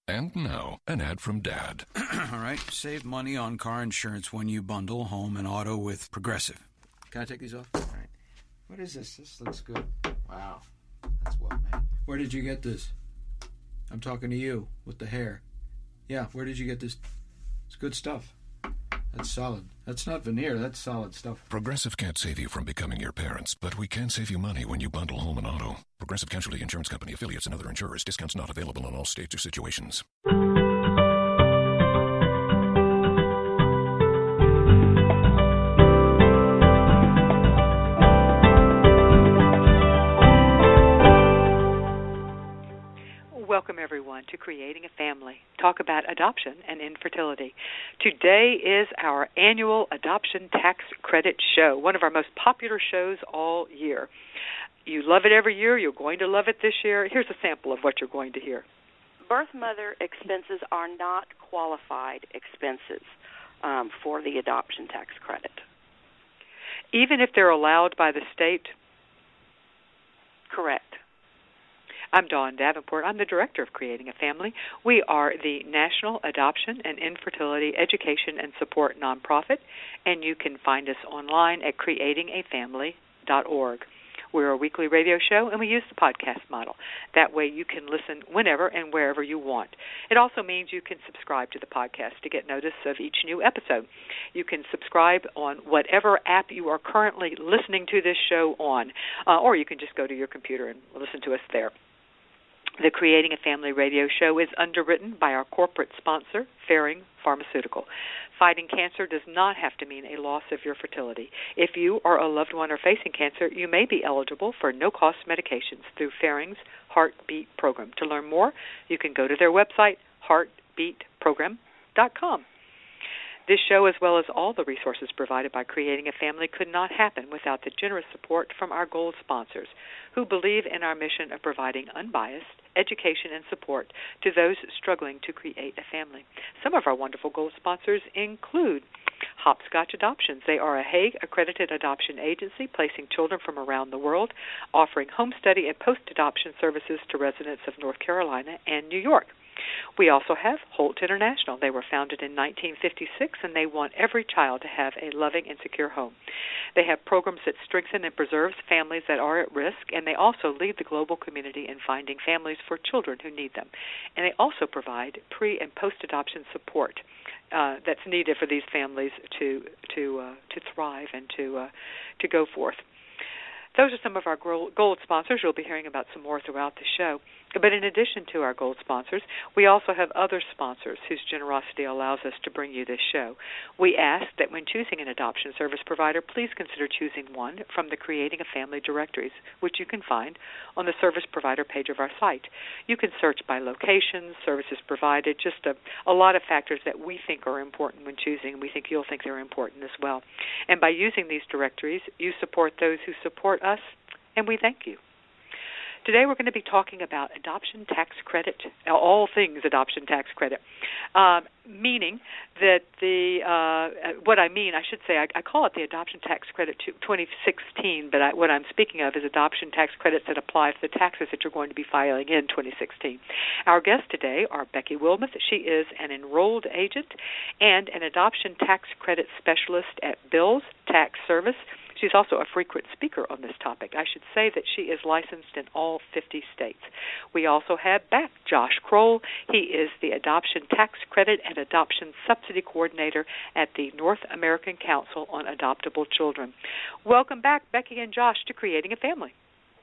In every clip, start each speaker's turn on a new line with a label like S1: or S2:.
S1: And now, an ad from Dad.
S2: All right, save money on car insurance when you bundle home and auto with Progressive. Can I take these off? All right. What is this? This looks good. Wow, that's well made. Where did you get this? I'm talking to you with the hair. Yeah, where did you get this? It's good stuff. That's solid. That's not veneer. That's solid stuff.
S1: Progressive can't save you from becoming your parents, but we can save you money when you bundle home and auto. Progressive Casualty Insurance Company, affiliates, and other insurers. Discounts not available in all states or situations.
S3: Welcome, everyone, to Creating a Family. Talk about adoption and infertility. Today is our annual Adoption Tax Credit Show, one of our most popular shows all year. You love it every year. You're going to love it this year. Here's a sample of what you're going to hear.
S4: Birth mother expenses are not qualified expenses for the adoption tax credit.
S3: Even if they're allowed by the state?
S4: Correct.
S3: I'm Dawn Davenport. I'm the director of Creating a Family. We are the National Adoption and Infertility Education and Support nonprofit, and you can find us online at creatingafamily.org. We're a weekly radio show, and we use the podcast model. That way you can listen whenever and wherever you want. It also means you can subscribe to the podcast to get notice of each new episode. You can subscribe on whatever app you are currently listening to this show on, or you can just go to your computer and listen to us there. The Creating a Family radio show is underwritten by our corporate sponsor, Ferring Pharmaceutical. Fighting cancer does not have to mean a loss of your fertility. If you or a loved one are facing cancer, you may be eligible for no-cost medications through Ferring's Heartbeat program. To learn more, you can go to their website, heartbeatprogram.com. This show, as well as all the resources provided by Creating a Family, could not happen without the generous support from our gold sponsors, who believe in our mission of providing unbiased education and support to those struggling to create a family. Some of our wonderful gold sponsors include Hopscotch Adoptions. They are a Hague-accredited adoption agency placing children from around the world, offering home study and post-adoption services to residents of North Carolina and New York. We also have Holt International. They were founded in 1956, and they want every child to have a loving and secure home. They have programs that strengthen and preserve families that are at risk, and they also lead the global community in finding families for children who need them. And they also provide pre- and post-adoption support that's needed for these families to thrive and to go forth. Those are some of our gold sponsors. You'll be hearing about some more throughout the show. But in addition to our gold sponsors, we also have other sponsors whose generosity allows us to bring you this show. We ask that when choosing an adoption service provider, please consider choosing one from the Creating a Family directories, which you can find on the service provider page of our site. You can search by location, services provided, just a lot of factors that we think are important when choosing. We think you'll think they're important as well. And by using these directories, you support those who support us, and we thank you. Today we're going to be talking about adoption tax credit, all things adoption tax credit, meaning that what I mean, I should say, I call it the Adoption Tax Credit 2016, but what I'm speaking of is adoption tax credits that apply to the taxes that you're going to be filing in 2016. Our guests today are Becky Wilmoth. She is an enrolled agent and an adoption tax credit specialist at Bill's Tax Service. She's also a frequent speaker on this topic. I should say that she is licensed in all 50 states. We also have back Josh Kroll. He is the Adoption Tax Credit and Adoption Subsidy Coordinator at the North American Council on Adoptable Children. Welcome back, Becky and Josh, to Creating a Family.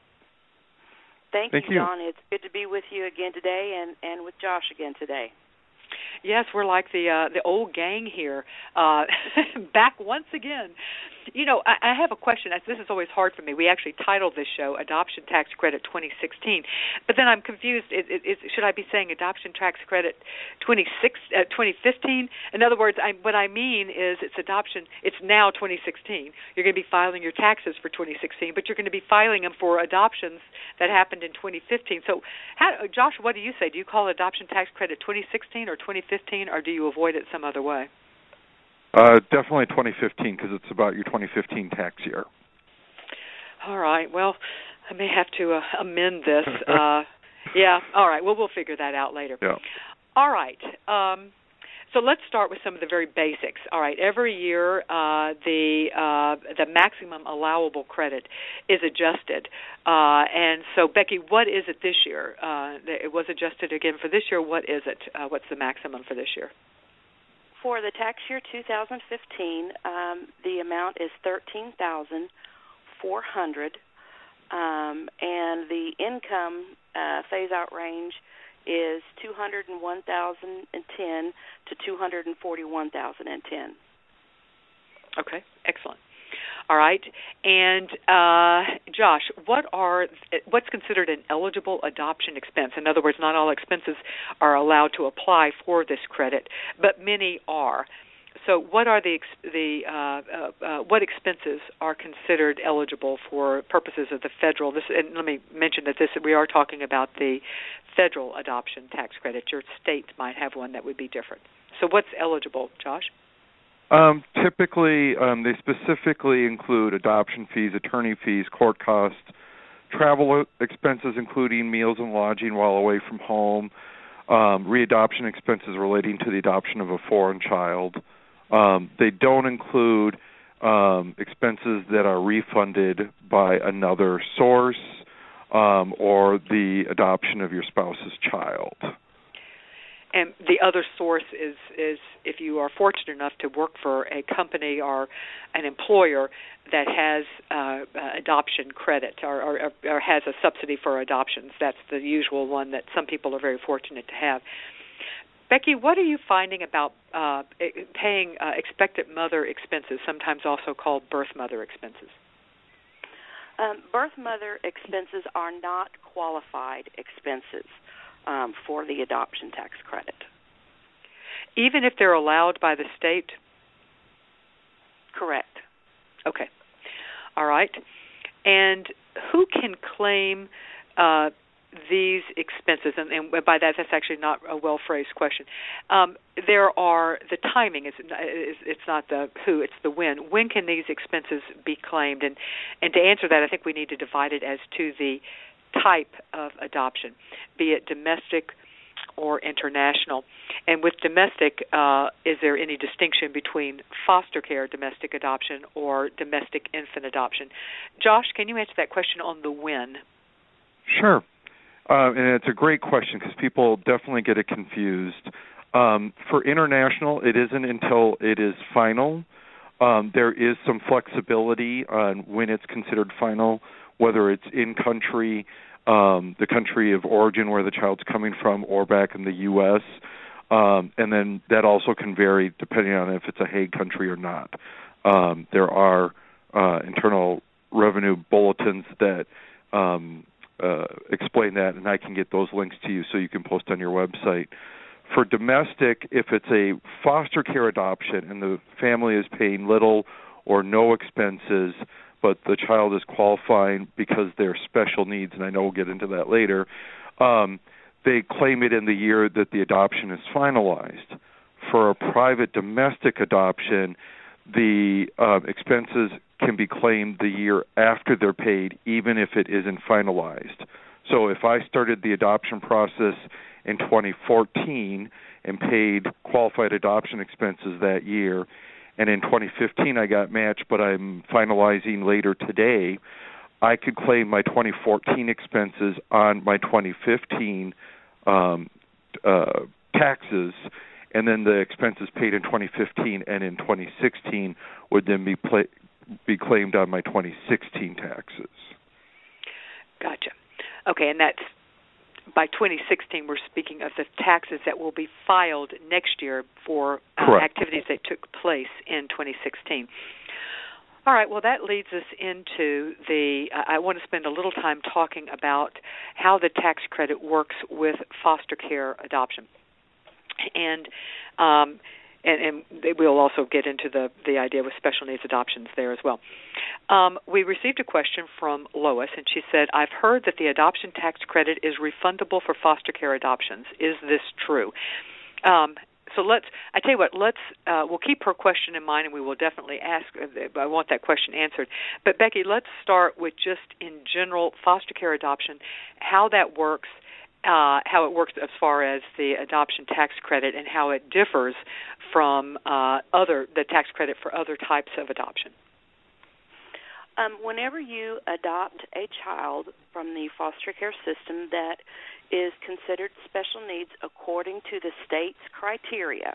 S4: Thank you, Dawn. It's good to be with you again today and with Josh again today.
S3: Yes, we're like the old gang here, back once again. You know, I have a question. This is always hard for me. We actually titled this show Adoption Tax Credit 2016, but then I'm confused. Should I be saying Adoption Tax Credit 2015? In other words, what I mean is it's now 2016. You're going to be filing your taxes for 2016, but you're going to be filing them for adoptions that happened in 2015. So, Josh, what do you say? Do you call Adoption Tax Credit 2016 or 2015, or do you avoid it some other way?
S5: Definitely 2015, because it's about your 2015 tax year.
S3: All right. Well, I may have to amend this. Yeah. All right. Well, we'll figure that out later.
S5: Yeah.
S3: All right. So let's start with some of the very basics. All right. Every year, the maximum allowable credit is adjusted, and so Becky, what is it this year? It was adjusted again for this year. What is it? What's the maximum for this year?
S4: For the tax year 2015, the amount is $13,400, and the income phase-out range is $201,010 to $241,010.
S3: Okay, excellent. All right, and Josh, what's considered an eligible adoption expense? In other words, not all expenses are allowed to apply for this credit, but many are. So, what are what expenses are considered eligible for purposes of the federal? And let me mention that we are talking about the federal adoption tax credit. Your state might have one that would be different. So, what's eligible, Josh?
S5: Typically, they specifically include adoption fees, attorney fees, court costs, travel expenses including meals and lodging while away from home, readoption expenses relating to the adoption of a foreign child. They don't include expenses that are refunded by another source or the adoption of your spouse's child.
S3: And the other source is if you are fortunate enough to work for a company or an employer that has adoption credit or has a subsidy for adoptions. That's the usual one that some people are very fortunate to have. Becky, what are you finding about paying expectant mother expenses, sometimes also called birth mother expenses?
S4: Birth mother expenses are not qualified expenses for the adoption tax credit.
S3: Even if they're allowed by the state?
S4: Correct.
S3: Okay. All right. And who can claim these expenses? And by that, that's actually not a well-phrased question. There are the timing. It's not the who, it's the when. When can these expenses be claimed? And to answer that, I think we need to divide it as to the type of adoption, be it domestic or international. And with domestic, is there any distinction between foster care domestic adoption or domestic infant adoption? Josh, can you answer that question on the when?
S5: Sure. And it's a great question because people definitely get it confused. For international, it isn't until it is final. There is some flexibility on when it's considered final, whether it's in country, the country of origin where the child's coming from, or back in the U.S., and then that also can vary depending on if it's a Hague country or not. There are internal revenue bulletins that explain that, and I can get those links to you so you can post on your website. For domestic, if it's a foster care adoption and the family is paying little or no expenses, but the child is qualifying because they're special needs, and I know we'll get into that later, they claim it in the year that the adoption is finalized. For a private domestic adoption, the expenses can be claimed the year after they're paid, even if it isn't finalized. So if I started the adoption process in 2014 and paid qualified adoption expenses that year, and in 2015 I got matched, but I'm finalizing later today, I could claim my 2014 expenses on my 2015 taxes, and then the expenses paid in 2015 and in 2016 would then be claimed on my 2016 taxes.
S3: Gotcha. Okay, and that's by 2016, we're speaking of the taxes that will be filed next year for activities that took place in 2016. All right, well, that leads us into I want to spend a little time talking about how the tax credit works with foster care adoption. And we'll also get into the idea with special needs adoptions there as well. We received a question from Lois, and she said, I've heard that the adoption tax credit is refundable for foster care adoptions. Is this true? So I tell you what, we'll keep her question in mind, and we will definitely ask. I want that question answered. But Becky, let's start with just in general foster care adoption, how that works, how it works as far as the adoption tax credit and how it differs from the tax credit for other types of adoption.
S4: Whenever you adopt a child from the foster care system that is considered special needs according to the state's criteria,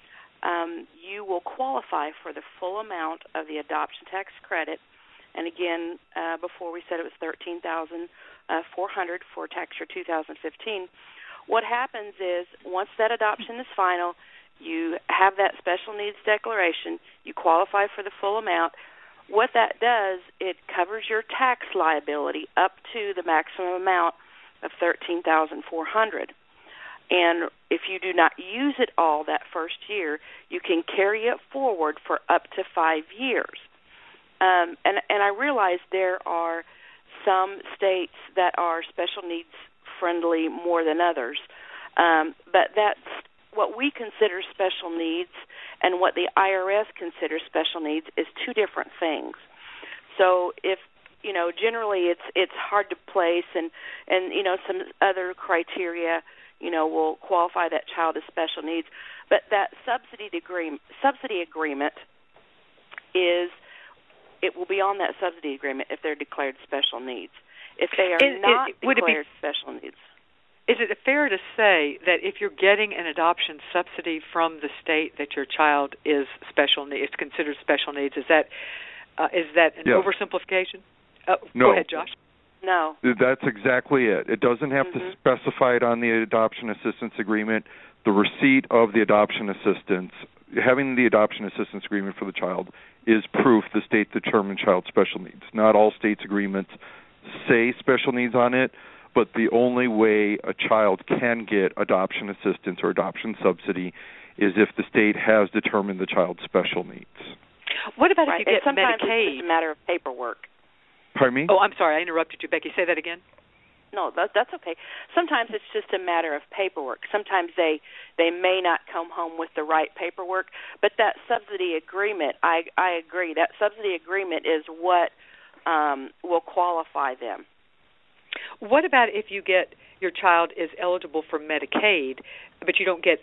S4: you will qualify for the full amount of the adoption tax credit. And again, before we said it was $13,400 for tax year 2015. What happens is once that adoption is final, you have that special needs declaration, you qualify for the full amount. What that does, it covers your tax liability up to the maximum amount of $13,400. And if you do not use it all that first year, you can carry it forward for up to 5 years. And I realize there are some states that are special needs friendly more than others, but that's what we consider special needs and what the IRS considers special needs is two different things. So if generally it's hard to place, and some other criteria will qualify that child as special needs, but that subsidy agreement is. It will be on that subsidy agreement if they're declared special needs. If they are not declared special needs.
S3: Is it fair to say that if you're getting an adoption subsidy from the state that your child is special needs, it's considered special needs, is that an oversimplification?
S5: No.
S3: Go ahead, Josh.
S4: No.
S5: That's exactly it. It doesn't have to specify it on the adoption assistance agreement. The receipt of the adoption assistance, having the adoption assistance agreement for the child is proof the state determined child special needs. Not all states' agreements say special needs on it, but the only way a child can get adoption assistance or adoption subsidy is if the state has determined the child's special needs.
S3: What about if you get
S4: sometimes
S3: Medicaid?
S4: It's just a matter of paperwork.
S5: Pardon me?
S3: Oh, I'm sorry, I interrupted you, Becky. Say that again.
S4: No, that's okay. Sometimes it's just a matter of paperwork. Sometimes they may not come home with the right paperwork, but that subsidy agreement, I agree, that subsidy agreement is what will qualify them.
S3: What about if your child is eligible for Medicaid, but you don't get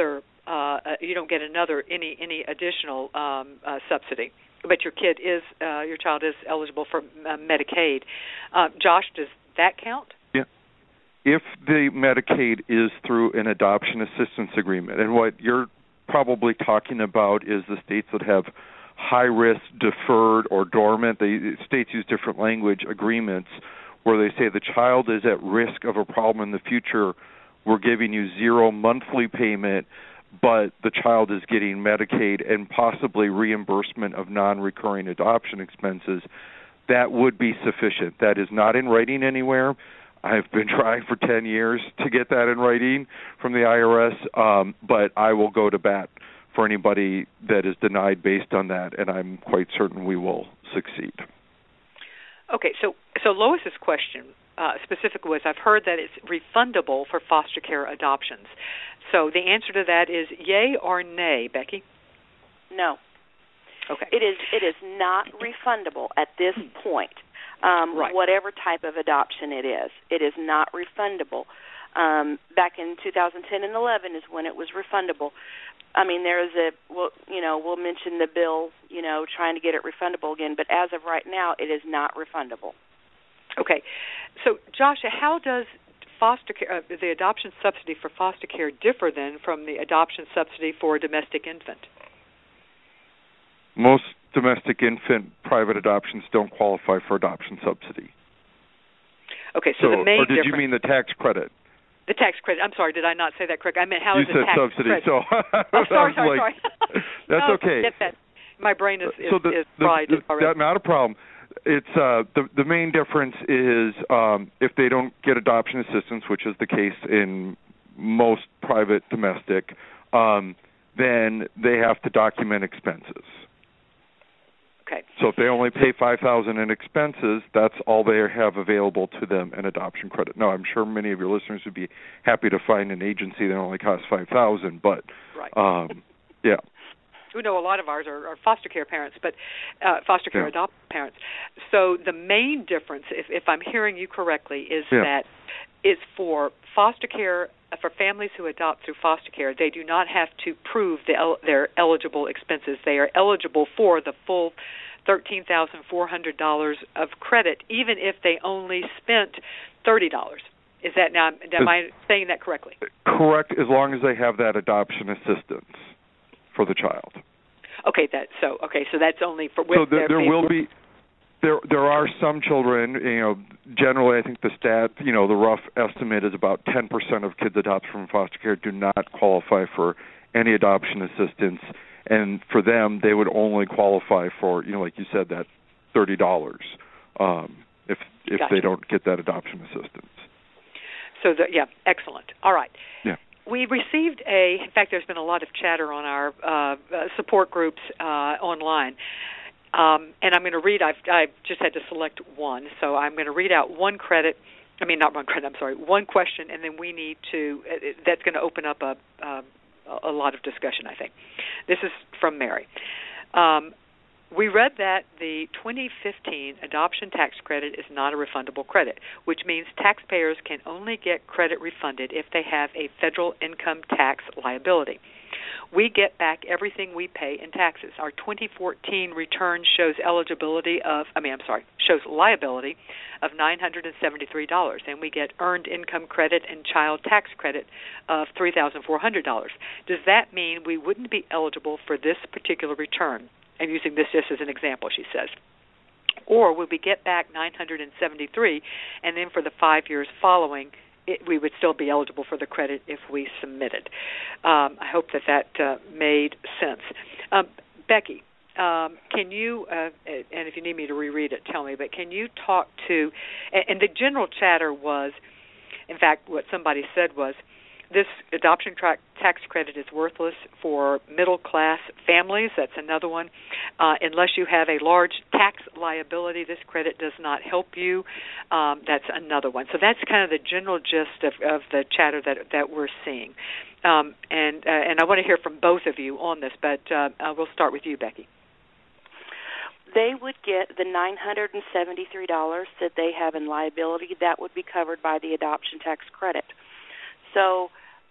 S3: any additional subsidy, but your child is eligible for Medicaid? Josh, does that count?
S5: If the Medicaid is through an adoption assistance agreement, and what you're probably talking about is the states that have high-risk, deferred, or dormant, the states use different language agreements where they say the child is at risk of a problem in the future, we're giving you 0 monthly payment, but the child is getting Medicaid and possibly reimbursement of non-recurring adoption expenses. That would be sufficient. That is not in writing anywhere. I've been trying for 10 years to get that in writing from the IRS, but I will go to bat for anybody that is denied based on that, and I'm quite certain we will succeed.
S3: Okay, so Lois's question specifically was, I've heard that it's refundable for foster care adoptions. So the answer to that is yay or nay, Becky?
S4: No.
S3: Okay.
S4: It is not refundable at this point.
S3: Right.
S4: Whatever type of adoption it is not refundable. Back in 2010 and 11 is when it was refundable. I mean, we'll mention the bill, trying to get it refundable again, but as of right now, it is not refundable.
S3: Okay. So, Josh, how does foster care, the adoption subsidy for foster care differ then from the adoption subsidy for a domestic infant?
S5: Most domestic infant private adoptions don't qualify for adoption subsidy.
S3: Okay, so the main
S5: or did
S3: difference,
S5: you mean the tax credit?
S3: The tax credit. I'm sorry, did I not say that correct? I meant how
S5: you
S3: is the tax
S5: subsidy,
S3: credit?
S5: so
S3: sorry.
S5: That's okay.
S3: My brain is fried already.
S5: Not a problem. It's the main difference is if they don't get adoption assistance, which is the case in most private domestic, then they have to document expenses.
S3: Okay.
S5: So if they only pay $5,000 in expenses, that's all they have available to them in adoption credit. Now, I'm sure many of your listeners would be happy to find an agency that only costs $5,000, but
S3: right.
S5: Yeah.
S3: We know a lot of ours are foster care parents, but foster care adopted parents. So the main difference, if I'm hearing you correctly, is that is for foster care, for families who adopt through foster care. They do not have to prove their eligible expenses. They are eligible for the full $13,400 of credit, even if they only spent $30. Is that now? Am I saying that correctly?
S5: Correct, as long as they have that adoption assistance for the child.
S3: Okay, so that's only for. With
S5: so there will be. There are some children, generally I think the the rough estimate is about 10% of kids adopted from foster care do not qualify for any adoption assistance, and for them they would only qualify for, like you said, that $30 if
S3: gotcha.
S5: They don't get that adoption assistance.
S3: So, excellent. All right.
S5: Yeah.
S3: We received in fact, there's been a lot of chatter on our support groups online. And I'm going to read, I've just had to select one, so I'm going to read out one question, and then we need to, that's going to open up a lot of discussion, I think. This is from Mary. We read that the 2015 adoption tax credit is not a refundable credit, which means taxpayers can only get credit refunded if they have a federal income tax liability. We get back everything we pay in taxes. Our 2014 return shows liability of $973, and we get earned income credit and child tax credit of $3,400. Does that mean we wouldn't be eligible for this particular return? I'm using this just as an example, she says. Or would we get back $973, and then for the 5 years following, we would still be eligible for the credit if we submitted? I hope that made sense. Becky, can you, and if you need me to reread it, tell me, but can you talk to, and the general chatter was, in fact, what somebody said was, this adoption tax credit is worthless for middle-class families. That's another one. Unless you have a large tax liability, this credit does not help you. That's another one. So that's kind of the general gist of the chatter that we're seeing. And I want to hear from both of you on this, but we'll start with you, Becky.
S4: They would get the $973 that they have in liability. That would be covered by the adoption tax credit. So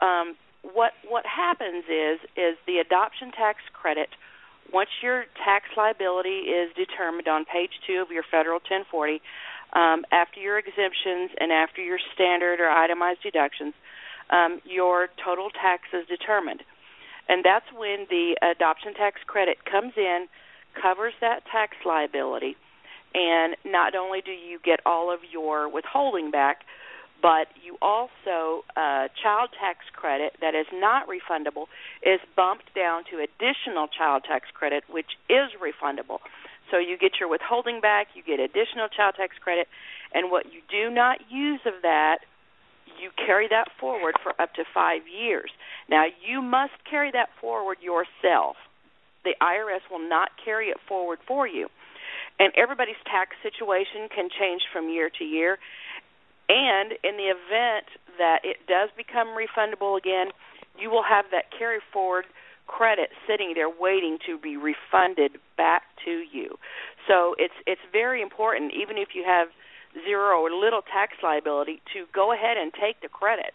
S4: what happens is the adoption tax credit, once your tax liability is determined on page 2 of your federal 1040, after your exemptions and after your standard or itemized deductions, your total tax is determined. And that's when the adoption tax credit comes in, covers that tax liability, and not only do you get all of your withholding back, but you also, child tax credit that is not refundable is bumped down to additional child tax credit, which is refundable. So you get your withholding back, you get additional child tax credit, and what you do not use of that, you carry that forward for up to 5 years. Now, you must carry that forward yourself. The IRS will not carry it forward for you. And everybody's tax situation can change from year to year. And in the event that it does become refundable again, you will have that carry forward credit sitting there waiting to be refunded back to you. So it's very important, even if you have zero or little tax liability, to go ahead and take the credit.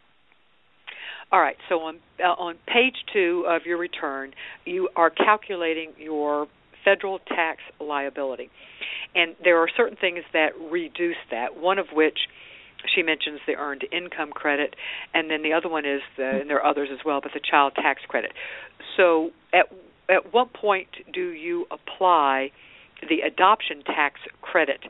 S3: All right, so on page 2 of your return, you are calculating your federal tax liability. And there are certain things that reduce that, one of which she mentions the earned income credit, and then the other one is, and there are others as well, but the child tax credit. So at what point do you apply the adoption tax credit?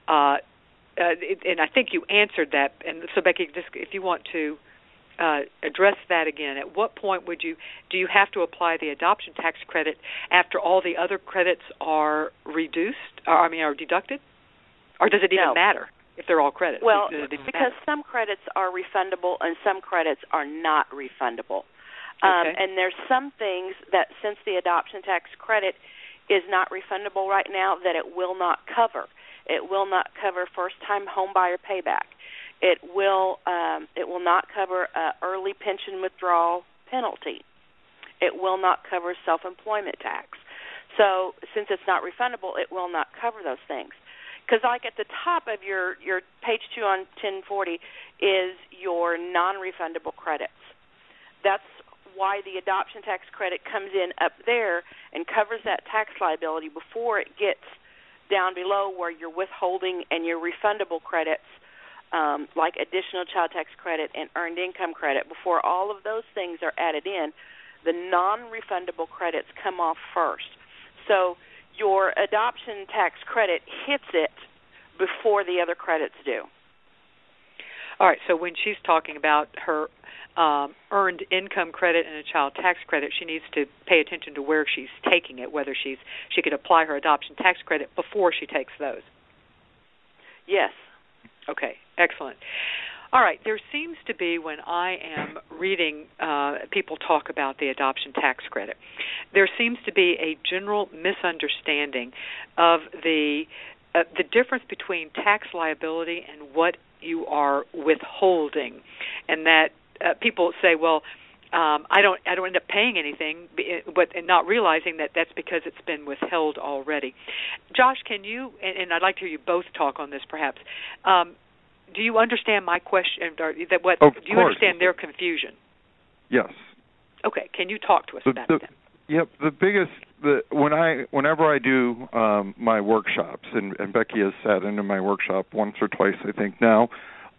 S3: And I think you answered that. And so, Becky, just if you want to address that again, at what point do you have to apply the adoption tax credit after all the other credits are reduced, are deducted? Or does it even matter if they're all credits?
S4: Well, because some credits are refundable and some credits are not refundable.
S3: Okay.
S4: And there's some things that, since the adoption tax credit is not refundable right now, that it will not cover. It will not cover first-time home buyer payback. It will not cover early pension withdrawal penalty. It will not cover self-employment tax. So since it's not refundable, it will not cover those things. Because like at the top of your page 2 on 1040 is your non-refundable credits. That's why the adoption tax credit comes in up there and covers that tax liability before it gets down below where you're withholding and your refundable credits, like additional child tax credit and earned income credit. Before all of those things are added in, the non-refundable credits come off first. So your adoption tax credit hits it before the other credits do.
S3: All right, so when she's talking about her earned income credit and a child tax credit, she needs to pay attention to where she's taking it, whether she could apply her adoption tax credit before she takes those.
S4: Yes.
S3: Okay, excellent. All right, there seems to be, when I am reading people talk about the adoption tax credit, there seems to be a general misunderstanding of the difference between tax liability and what you are withholding, and that people say, well, I don't end up paying anything, but not realizing that that's because it's been withheld already. Josh, can you, and I'd like to hear you both talk on this perhaps, do you understand my question? Do you understand their confusion?
S5: Yes.
S3: Okay. Can you talk to us about that?
S5: Yep. Whenever I do my workshops, and Becky has sat into my workshop once or twice, I think now,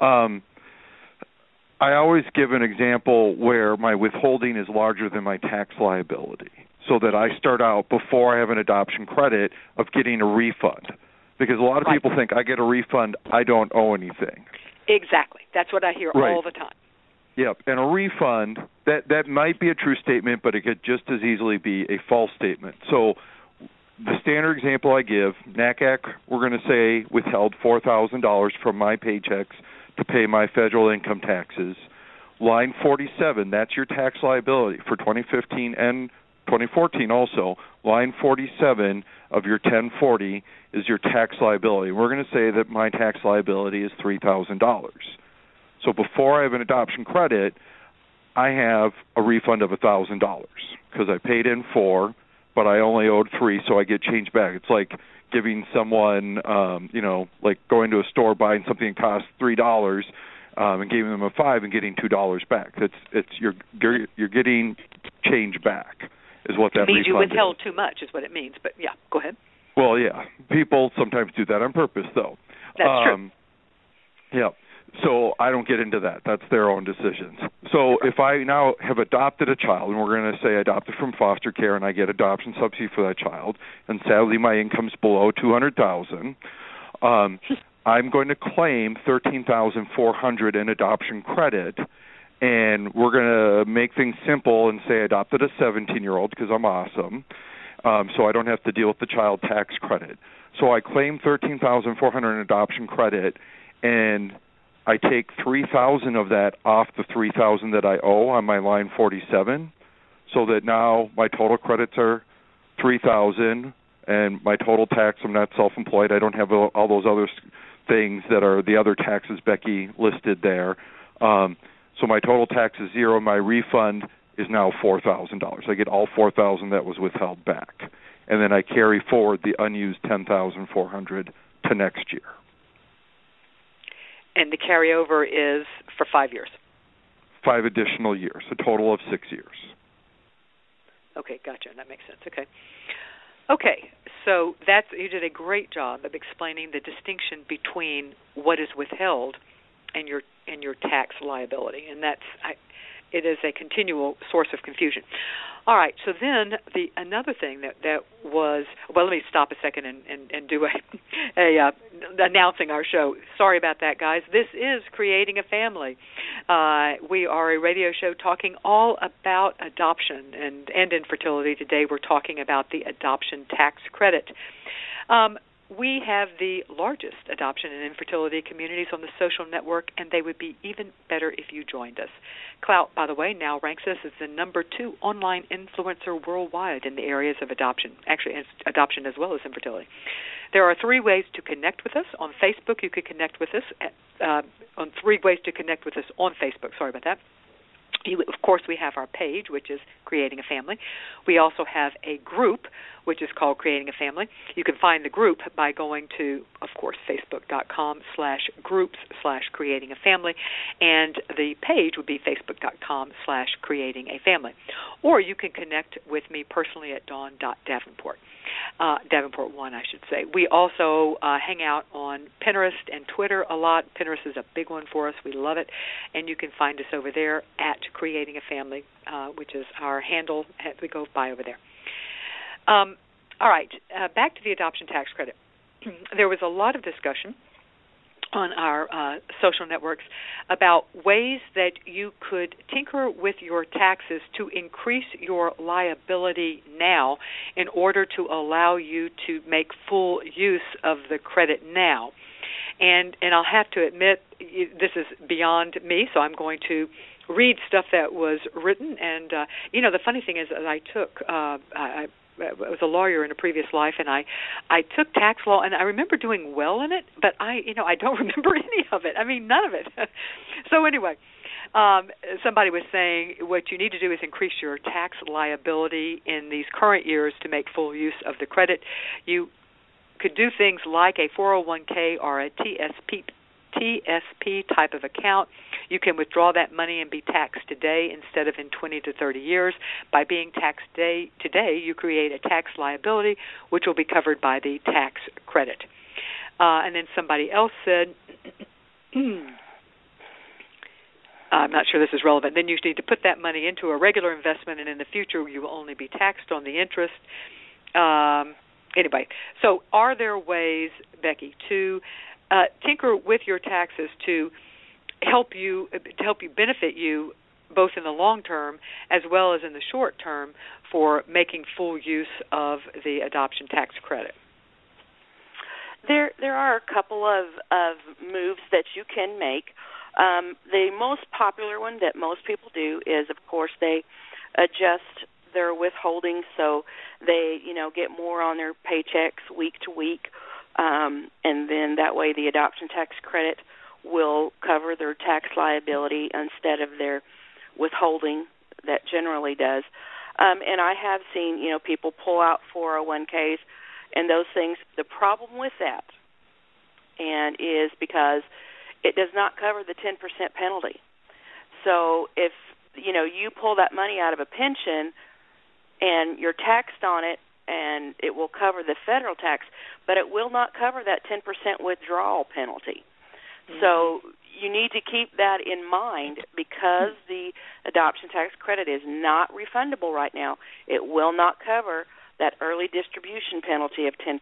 S5: I always give an example where my withholding is larger than my tax liability, so that I start out before I have an adoption credit of getting a refund. Because a lot of people think I get a refund, I don't owe anything. Exactly.
S3: That's what I hear all the time.
S5: Yep. And a refund, that might be a true statement, but it could just as easily be a false statement. So the standard example I give, NACAC, we're going to say withheld $4,000 from my paychecks to pay my federal income taxes. Line 47, that's your tax liability for 2015 and 2014 also. Line 47 of your 1040 is your tax liability. We're going to say that my tax liability is $3,000. So before I have an adoption credit, I have a refund of $1,000 because I paid in $4,000, but I only owed $3,000, so I get change back. It's like giving someone, like going to a store, buying something that costs $3 and giving them a $5 and getting $2 back. You're getting change back. Is what that
S3: means. You withheld
S5: is.
S3: Too much is what it means. But yeah, go ahead.
S5: Well, yeah, people sometimes do that on purpose, though.
S3: That's true.
S5: Yeah. So I don't get into that. That's their own decisions. So if I now have adopted a child, and we're going to say adopted from foster care, and I get adoption subsidy for that child, and sadly my income's below $200,000, I'm going to claim $13,400 in adoption credit. And we're going to make things simple and say I adopted a 17-year-old because I'm awesome, so I don't have to deal with the child tax credit. So I claim $13,400 in adoption credit, and I take $3,000 of that off the $3,000 that I owe on my line 47, so that now my total credits are $3,000, and my total tax, I'm not self-employed. I don't have all those other things that are the other taxes Becky listed there. So my total tax is $0. My refund is now $4,000. I get all $4,000 that was withheld back, and then I carry forward the unused $10,400 to next year.
S3: And the carryover is for 5 years.
S5: 5 additional years, a total of 6 years.
S3: Okay, gotcha. That makes sense. Okay, so you did a great job of explaining the distinction between what is withheld and your tax liability, and it is a continual source of confusion. All right, so then another thing that was, well, let me stop a second and do a announcing our show. Sorry about that, guys. This is Creating a Family. We are a radio show talking all about adoption and infertility. Today we're talking about the adoption tax credit. We have the largest adoption and infertility communities on the social network, and they would be even better if you joined us. Clout, by the way, now ranks us as the number 2 online influencer worldwide in the areas of adoption, actually adoption as well as infertility. There are 3 ways to connect with us. On Facebook, you could connect with us on 3 ways to connect with us on Facebook. Sorry about that. Of course, we have our page, which is Creating a Family. We also have a group, which is called Creating a Family. You can find the group by going to, of course, facebook.com/groups/Creating a Family, and the page would be facebook.com/Creating a Family. Or you can connect with me personally at dawn.davenport. Davenport 1, I should say. We also hang out on Pinterest and Twitter a lot. Pinterest is a big one for us. We love it. And you can find us over there at Creating a Family, which is our handle we go by over there. All right, back to the adoption tax credit. There was a lot of discussion on our social networks about ways that you could tinker with your taxes to increase your liability now in order to allow you to make full use of the credit now. And I'll have to admit, this is beyond me, so I'm going to read stuff that was written. And, the funny thing is that I took I was a lawyer in a previous life, and I took tax law, and I remember doing well in it, but I don't remember any of it. I mean, none of it. So anyway, somebody was saying what you need to do is increase your tax liability in these current years to make full use of the credit. You could do things like a 401k or a TSP type of account. You can withdraw that money and be taxed today instead of in 20 to 30 years. By being taxed today, you create a tax liability which will be covered by the tax credit. And then somebody else said, I'm not sure this is relevant, then you need to put that money into a regular investment, and in the future you will only be taxed on the interest. Anyway, so are there ways, Becky, to tinker with your taxes to help you benefit you both in the long term as well as in the short term for making full use of the adoption tax credit?
S4: There are a couple of moves that you can make. The most popular one that most people do is, of course, they adjust their withholding so they, get more on their paychecks week to week. And then that way the adoption tax credit will cover their tax liability instead of their withholding that generally does. And I have seen, people pull out 401ks and those things. The problem with that is because it does not cover the 10% penalty. So if, you pull that money out of a pension and you're taxed on it, and it will cover the federal tax, but it will not cover that 10% withdrawal penalty. Mm-hmm. So you need to keep that in mind because the adoption tax credit is not refundable right now. It will not cover that early distribution penalty of 10%.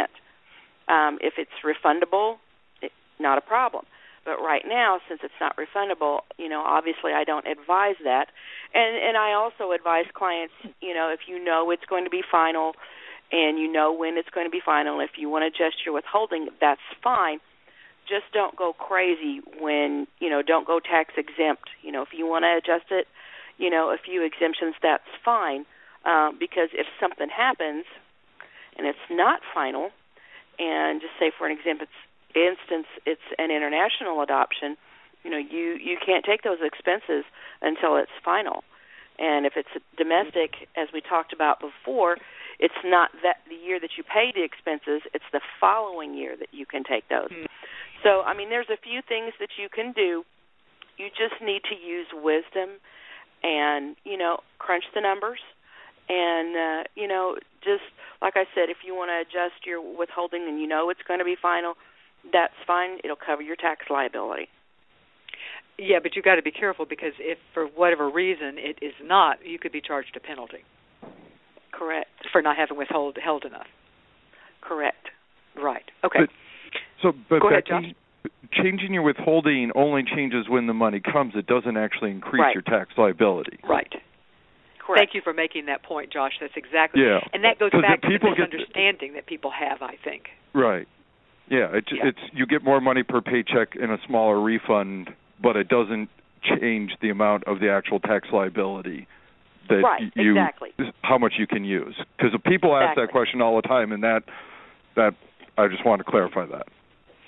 S4: If it's refundable, not a problem. But right now, since it's not refundable, obviously I don't advise that. And I also advise clients, if you know it's going to be final and you know when it's going to be final, if you want to adjust your withholding, that's fine. Just don't go crazy when, don't go tax exempt. If you want to adjust it, a few exemptions, that's fine. Because if something happens and it's not final, and just say for an example, it's an international adoption, you can't take those expenses until it's final. And if it's domestic, as we talked about before, it's not that the year that you pay the expenses, it's the following year that you can take those. Mm-hmm. So, there's a few things that you can do. You just need to use wisdom and, crunch the numbers. And, just like I said, if you want to adjust your withholding and it's going to be final, that's fine. It'll cover your tax liability.
S3: Yeah, but you've got to be careful because if for whatever reason it is not, you could be charged a penalty.
S4: Correct.
S3: For not having held enough.
S4: Correct.
S3: Right. Okay.
S5: But
S3: go ahead,
S5: Becky,
S3: Josh.
S5: Changing your withholding only changes when the money comes. It doesn't actually increase your tax liability.
S3: Right.
S4: Correct.
S3: Thank you for making that point, Josh. That's exactly.
S5: Yeah.
S3: And that goes back to the misunderstanding that people have, I think.
S5: Right. Yeah, it's you get more money per paycheck in a smaller refund, but it doesn't change the amount of the actual tax liability that how much you can use. Because people ask that question all the time, and that I just want to clarify that.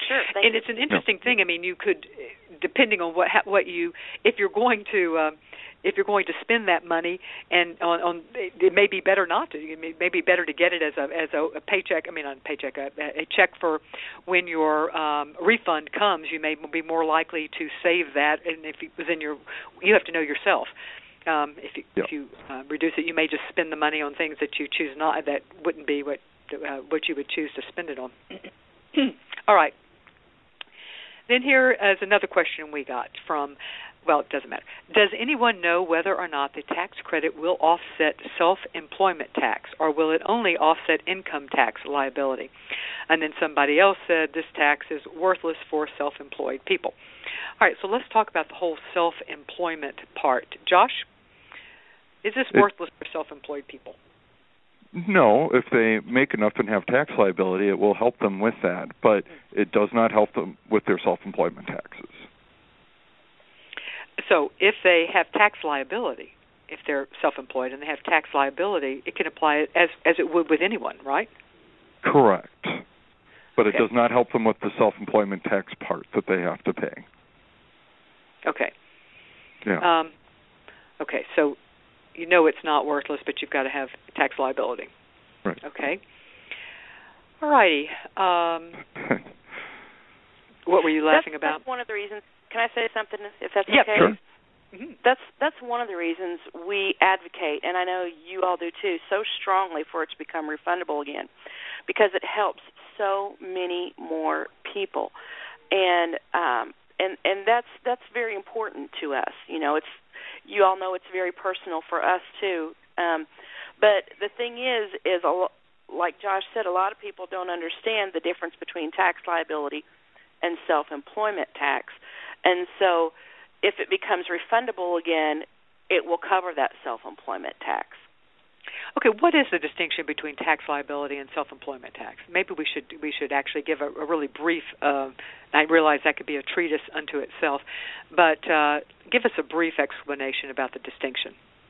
S4: Sure.
S3: And it's an interesting thing. I mean, you could, depending on what you, if you're going to spend that money, and on it may be better not to. It may be better to get it as a paycheck. I mean, not a paycheck, a check for when your refund comes. You may be more likely to save that, and if it was in your, you have to know yourself. If you reduce it, you may just spend the money on things that you choose not. That wouldn't be what you would choose to spend it on. All right. Then here is another question we got from, well, it doesn't matter. Does anyone know whether or not the tax credit will offset self-employment tax, or will it only offset income tax liability? And then somebody else said this tax is worthless for self-employed people. All right, so let's talk about the whole self-employment part. Josh, is this worthless for self-employed people?
S5: No, if they make enough and have tax liability, it will help them with that, but it does not help them with their self-employment taxes.
S3: So if they have tax liability, if they're self-employed and they have tax liability, it can apply it as it would with anyone, right?
S5: Correct. But
S3: Okay.
S5: it does not help them with the self-employment tax part that they have to pay.
S3: Okay.
S5: Yeah.
S3: Okay, so you know it's not worthless, but you've got to have tax liability.
S5: Right.
S3: Okay. All righty. What were you laughing about?
S4: That's one of the reasons. Can I say something, if that's
S3: yeah,
S4: okay?
S5: Sure.
S3: Mm-hmm.
S4: That's one of the reasons we advocate, and I know you all do too, so strongly for it to become refundable again, because it helps so many more people, and that's very important to us. You know, you all know it's very personal for us too. But the thing is like Josh said, a lot of people don't understand the difference between tax liability and self-employment tax, and so if it becomes refundable again, it will cover that self-employment tax.
S3: Okay, what is the distinction between tax liability and self-employment tax? Maybe we should actually give a really brief. I realize that could be a treatise unto itself, but give us a brief explanation about the distinction.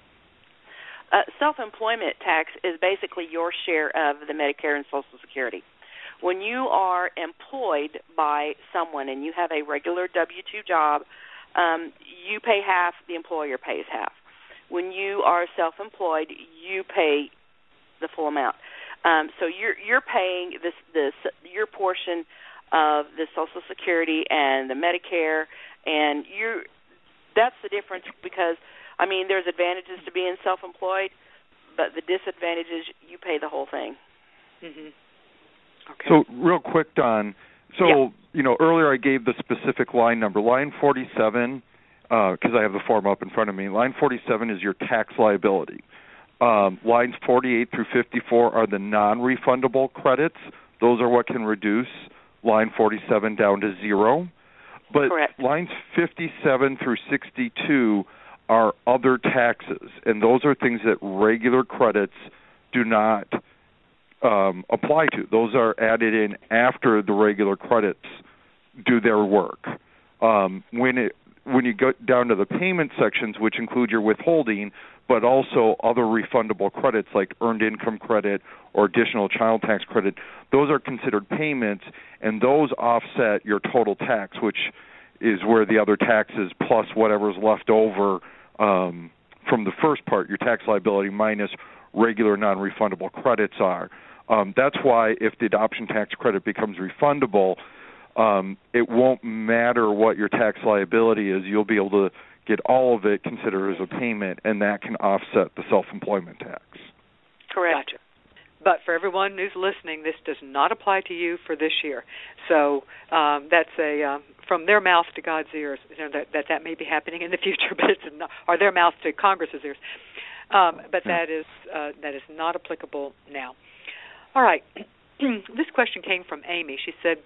S4: Self-employment tax is basically your share of the Medicare and Social Security. When you are employed by someone and you have a regular W-2 job, you pay half, the employer pays half. When you are self-employed, you pay the full amount. So you're paying your portion of the Social Security and the Medicare, and that's the difference, because I mean there's advantages to being self-employed, but the disadvantage is you pay the whole thing.
S3: Mm-hmm. Okay.
S5: So real quick, Don. So, you know, earlier I gave the specific line number. Line 47, because I have the form up in front of me, line 47 is your tax liability. Lines 48 through 54 are the non-refundable credits. Those are what can reduce line 47 down to zero. But
S4: Correct.
S5: Lines 57 through 62 are other taxes, and those are things that regular credits do not apply to. Those are added in after the regular credits do their work. When you go down to the payment sections, which include your withholding, but also other refundable credits like earned income credit or additional child tax credit, those are considered payments, and those offset your total tax, which is where the other taxes plus whatever's left over from the first part, your tax liability minus regular non-refundable credits are. That's why if the adoption tax credit becomes refundable, it won't matter what your tax liability is. You'll be able to get all of it considered as a payment, and that can offset the self-employment tax.
S4: Correct.
S3: Gotcha. But for everyone who's listening, this does not apply to you for this year. So that's from their mouth to God's ears. You know, that may be happening in the future, but it's not, or their mouth to Congress's ears. But that is not applicable now. All right. This question came from Amy. She said,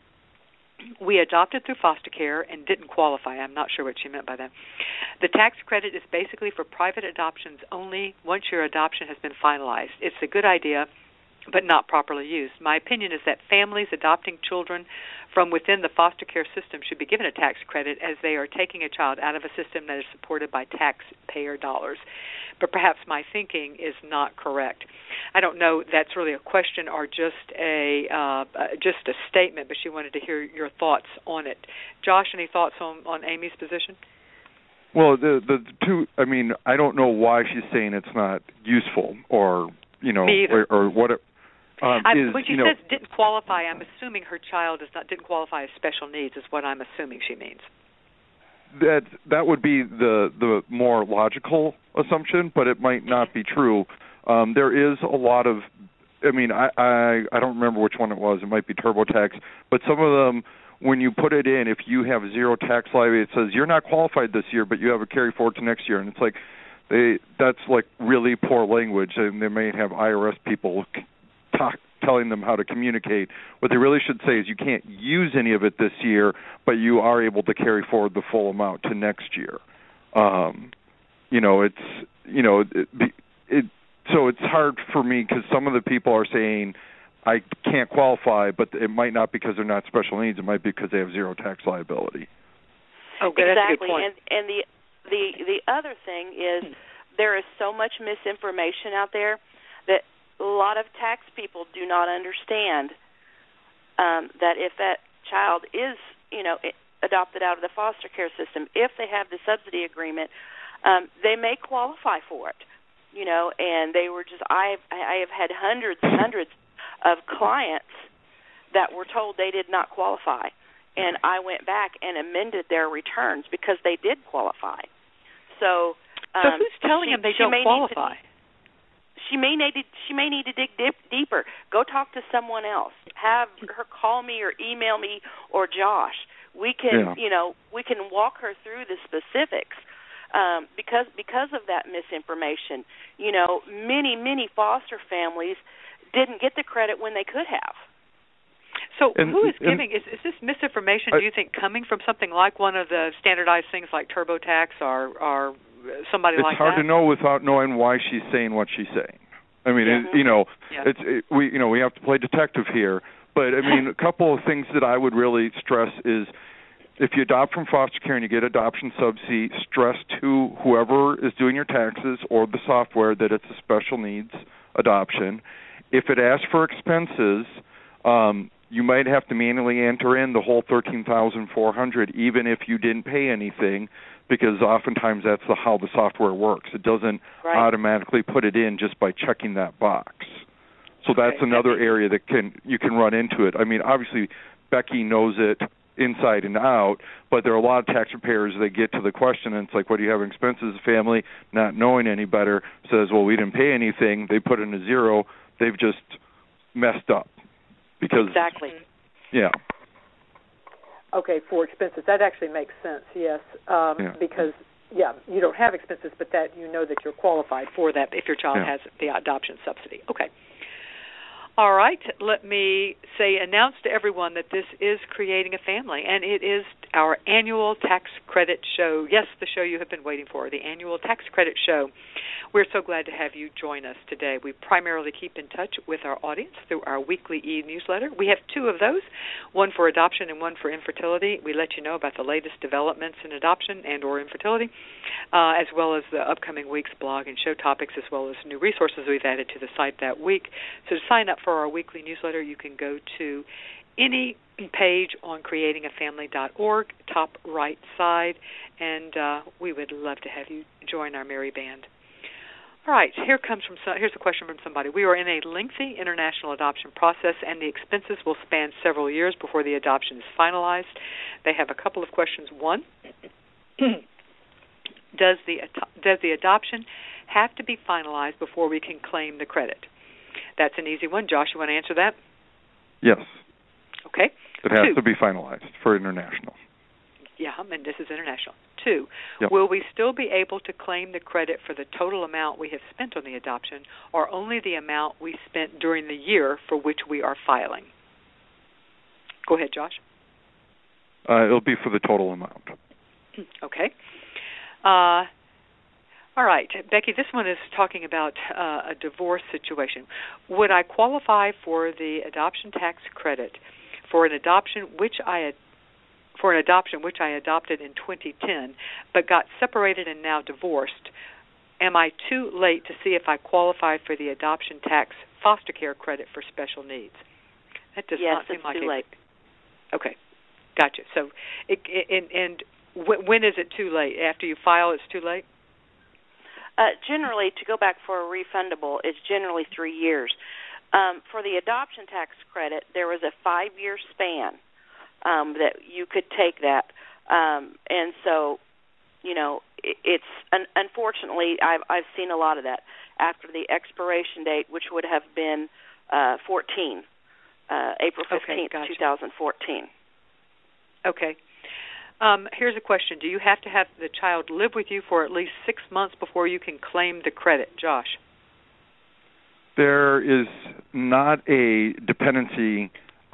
S3: we adopted through foster care and didn't qualify. I'm not sure what she meant by that. The tax credit is basically for private adoptions only once your adoption has been finalized. It's a good idea. but not properly used. My opinion is that families adopting children from within the foster care system should be given a tax credit, as they are taking a child out of a system that is supported by taxpayer dollars. But perhaps my thinking is not correct. I don't know if that's really a question or just a statement, but she wanted to hear your thoughts on it. Josh, any thoughts on Amy's position?
S5: Well, the two, I mean, I don't know why she's saying it's not useful, or, you know, or what it
S3: when she says didn't qualify, I'm assuming her child didn't qualify as special needs, is what I'm assuming she means.
S5: That would be the more logical assumption, but it might not be true. There is a lot of, I mean, I don't remember which one it was. It might be TurboTax, but some of them, when you put it in, if you have zero tax liability, it says you're not qualified this year, but you have a carry forward to next year, and it's like that's like really poor language, and they may have IRS people telling them how to communicate. What they really should say is you can't use any of it this year, but you are able to carry forward the full amount to next year. So it's hard for me because some of the people are saying I can't qualify, but it might not because they're not special needs. It might be because they have zero tax liability.
S3: Oh, good.
S4: Exactly.
S3: That's a good point.
S4: And the other thing is there is so much misinformation out there that a lot of tax people do not understand that if that child is, adopted out of the foster care system, if they have the subsidy agreement, they may qualify for it. And they were just, I have had hundreds and hundreds of clients that were told they did not qualify. And I went back and amended their returns because they did qualify. So
S3: who's telling them they don't qualify?
S4: She may need to dig deeper. Go talk to someone else. Have her call me or email me or Josh. We can, we can walk her through the specifics. Because of that misinformation, many foster families didn't get the credit when they could have.
S3: So who is giving? Is this misinformation, do you think, coming from something like one of the standardized things like TurboTax or somebody like that?
S5: It's hard to know without knowing why she's saying what she's saying. I mean, we have to play detective here. But, I mean, a couple of things that I would really stress is if you adopt from foster care and you get adoption subsidy, stress to whoever is doing your taxes or the software that it's a special needs adoption. If it asks for expenses, you might have to manually enter in the whole $13,400 even if you didn't pay anything, because oftentimes that's how the software works. It doesn't automatically put it in just by checking that box. So that's another area that you can run into it. I mean, obviously, Becky knows it inside and out, but there are a lot of tax preparers that get to the question, and it's like, what do you have in expenses? The family, not knowing any better, says, well, we didn't pay anything. They put in a zero. They've just messed up.
S3: Exactly.
S5: Yeah.
S6: Okay, for expenses. That actually makes sense, yes, because, you don't have expenses, but that you know that you're qualified
S3: for that if your child has the adoption subsidy. Okay. All right, let me announce to everyone that this is Creating a Family, and it is our annual tax credit show. Yes, the show you have been waiting for, the annual tax credit show. We're so glad to have you join us today. We primarily keep in touch with our audience through our weekly e-newsletter. We have two of those, one for adoption and one for infertility. We let you know about the latest developments in adoption and or infertility, as well as the upcoming week's blog and show topics, as well as new resources we've added to the site that week. So to sign up for our weekly newsletter, you can go to any page on creatingafamily.org, top right side, and we would love to have you join our merry band. All right, here's a question from somebody. We are in a lengthy international adoption process, and the expenses will span several years before the adoption is finalized. They have a couple of questions. One, does the adoption have to be finalized before we can claim the credit? That's an easy one. Josh, you want to answer that?
S5: Yes.
S3: Okay.
S5: It has to be finalized for international.
S3: Yeah, and this is international. 2, will we still be able to claim the credit for the total amount we have spent on the adoption, or only the amount we spent during the year for which we are filing? Go ahead, Josh.
S5: It'll be for the total amount.
S3: Okay. All right, Becky, this one is talking about a divorce situation. Would I qualify for the adoption tax credit for an adoption which I adopted in 2010 but got separated and now divorced? Am I too late to see if I qualify for the adoption tax foster care credit for special needs? That does not seem like
S4: too late.
S3: Okay, gotcha. So, when is it too late? After you file, it's too late?
S4: Generally, to go back for a refundable is generally 3 years. For the adoption tax credit, there was a 5-year span that you could take that. And so, it's unfortunately, I've seen a lot of that after the expiration date, which would have been April 15th,
S3: gotcha.
S4: 2014.
S3: Okay. Here's a question. Do you have to have the child live with you for at least 6 months before you can claim the credit? Josh?
S5: There is not a dependency.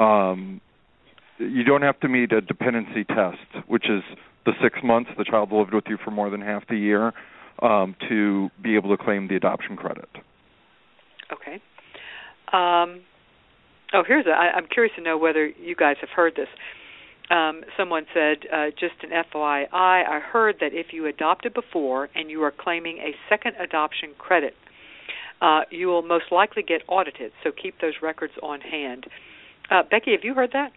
S5: You don't have to meet a dependency test, which is the 6 months the child lived with you for more than half the year, to be able to claim the adoption credit.
S3: Okay. I'm curious to know whether you guys have heard this. Someone said, just an FYI, I heard that if you adopted before and you are claiming a second adoption credit, you will most likely get audited, so keep those records on hand. Becky, have you heard that?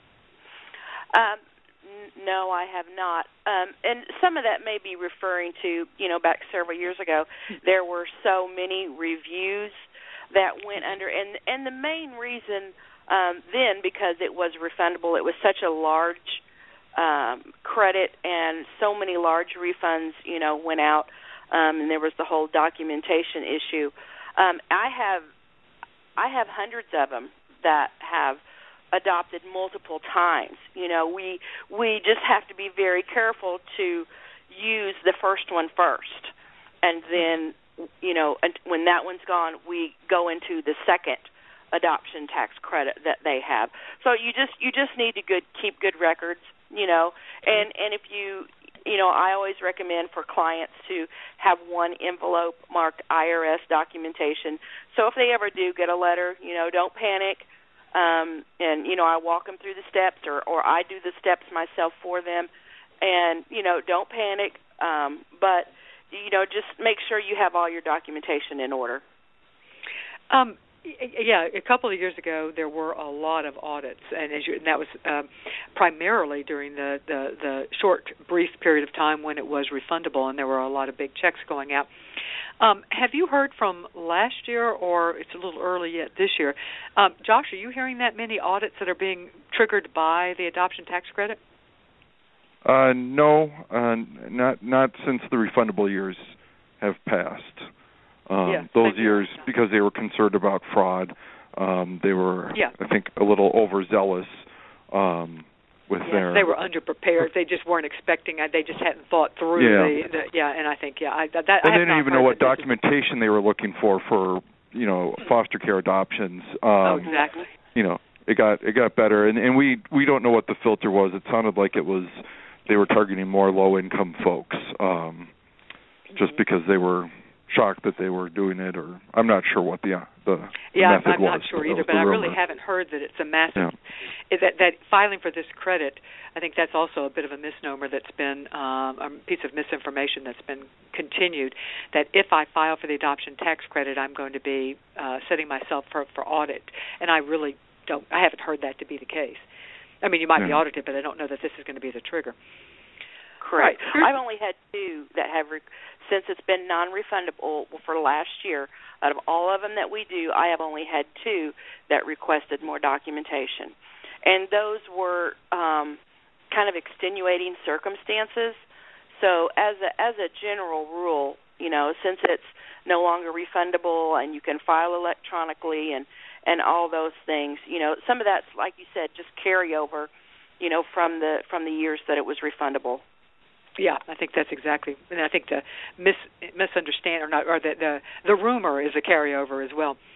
S4: No, I have not. And some of that may be referring to, back several years ago, there were so many reviews that went under, and the main reason then, because it was refundable, it was such a large credit, and so many large refunds, went out, and there was the whole documentation issue. I have hundreds of them that have adopted multiple times. We just have to be very careful to use the first one first, and then and when that one's gone, we go into the second adoption tax credit that they have. So you just need to keep good records, and if you I always recommend for clients to have one envelope marked IRS documentation. So if they ever do get a letter, don't panic. And I walk them through the steps, or I do the steps myself for them, and don't panic. But just make sure you have all your documentation in order.
S3: Yeah, a couple of years ago there were a lot of audits, and that was primarily during the short, brief period of time when it was refundable, and there were a lot of big checks going out. Have you heard from last year, or it's a little early yet this year? Josh, are you hearing that many audits that are being triggered by the adoption tax credit?
S5: No, not since the refundable years have passed. Those years, because they were concerned about fraud, they were, I think, a little overzealous with their...
S3: They were underprepared. They just weren't expecting. They just hadn't thought through and I think,
S5: and they didn't even know what documentation they were looking for foster care adoptions.
S3: Exactly.
S5: It got better, and we don't know what the filter was. It sounded like they were targeting more low-income folks, just because they were shocked that they were doing it, or I'm not sure what the method was.
S3: I'm not sure either, but I really haven't heard that it's a massive... That filing for this credit, I think that's also a bit of a misnomer that's been, a piece of misinformation that's been continued, that if I file for the adoption tax credit, I'm going to be setting myself for audit, and I really I haven't heard that to be the case. I mean, you might be audited, but I don't know that this is going to be the trigger.
S4: Correct. I've only had 2 that have, since it's been non-refundable for last year, out of all of them that we do, I have only had 2 that requested more documentation. And those were kind of extenuating circumstances. So as a general rule, since it's no longer refundable and you can file electronically and all those things, some of that's, like you said, just carryover, from the years that it was refundable.
S3: Yeah, I think that's exactly, and I think the misunderstand or the rumor is a carryover as well.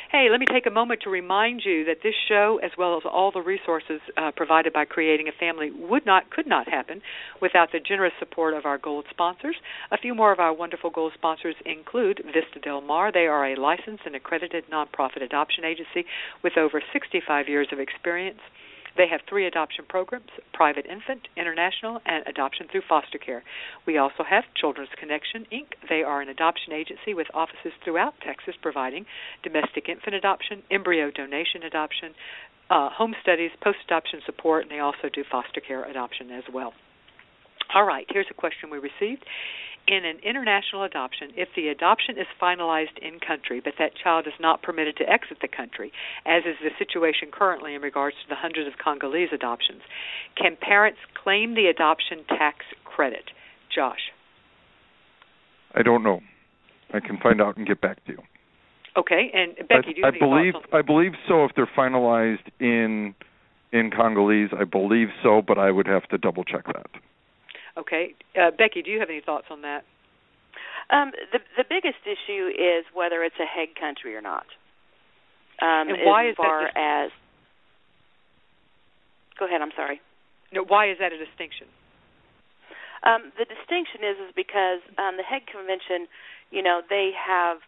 S3: Hey, let me take a moment to remind you that this show, as well as all the resources provided by Creating a Family, could not happen without the generous support of our gold sponsors. A few more of our wonderful gold sponsors include Vista Del Mar. They are a licensed and accredited nonprofit adoption agency with over 65 years of experience. They have 3 adoption programs: Private Infant, International, and Adoption Through Foster Care. We also have Children's Connection, Inc. They are an adoption agency with offices throughout Texas providing domestic infant adoption, embryo donation adoption, home studies, post-adoption support, and they also do foster care adoption as well. All right, here's a question we received. In an international adoption, if the adoption is finalized in country, but that child is not permitted to exit the country, as is the situation currently in regards to the hundreds of Congolese adoptions, can parents claim the adoption tax credit? Josh?
S5: I don't know. I can find out and get back to you.
S3: Okay, and Becky, do you have any thoughts on
S5: I believe so. If they're finalized in Congolese, I believe so, but I would have to double-check that.
S3: Okay. Becky, do you have any thoughts on that?
S4: The biggest issue is whether it's a head country or not.
S3: And why is that?
S4: Go ahead, I'm sorry.
S3: No, why is that a distinction?
S4: The distinction is because the Hague Convention, they have,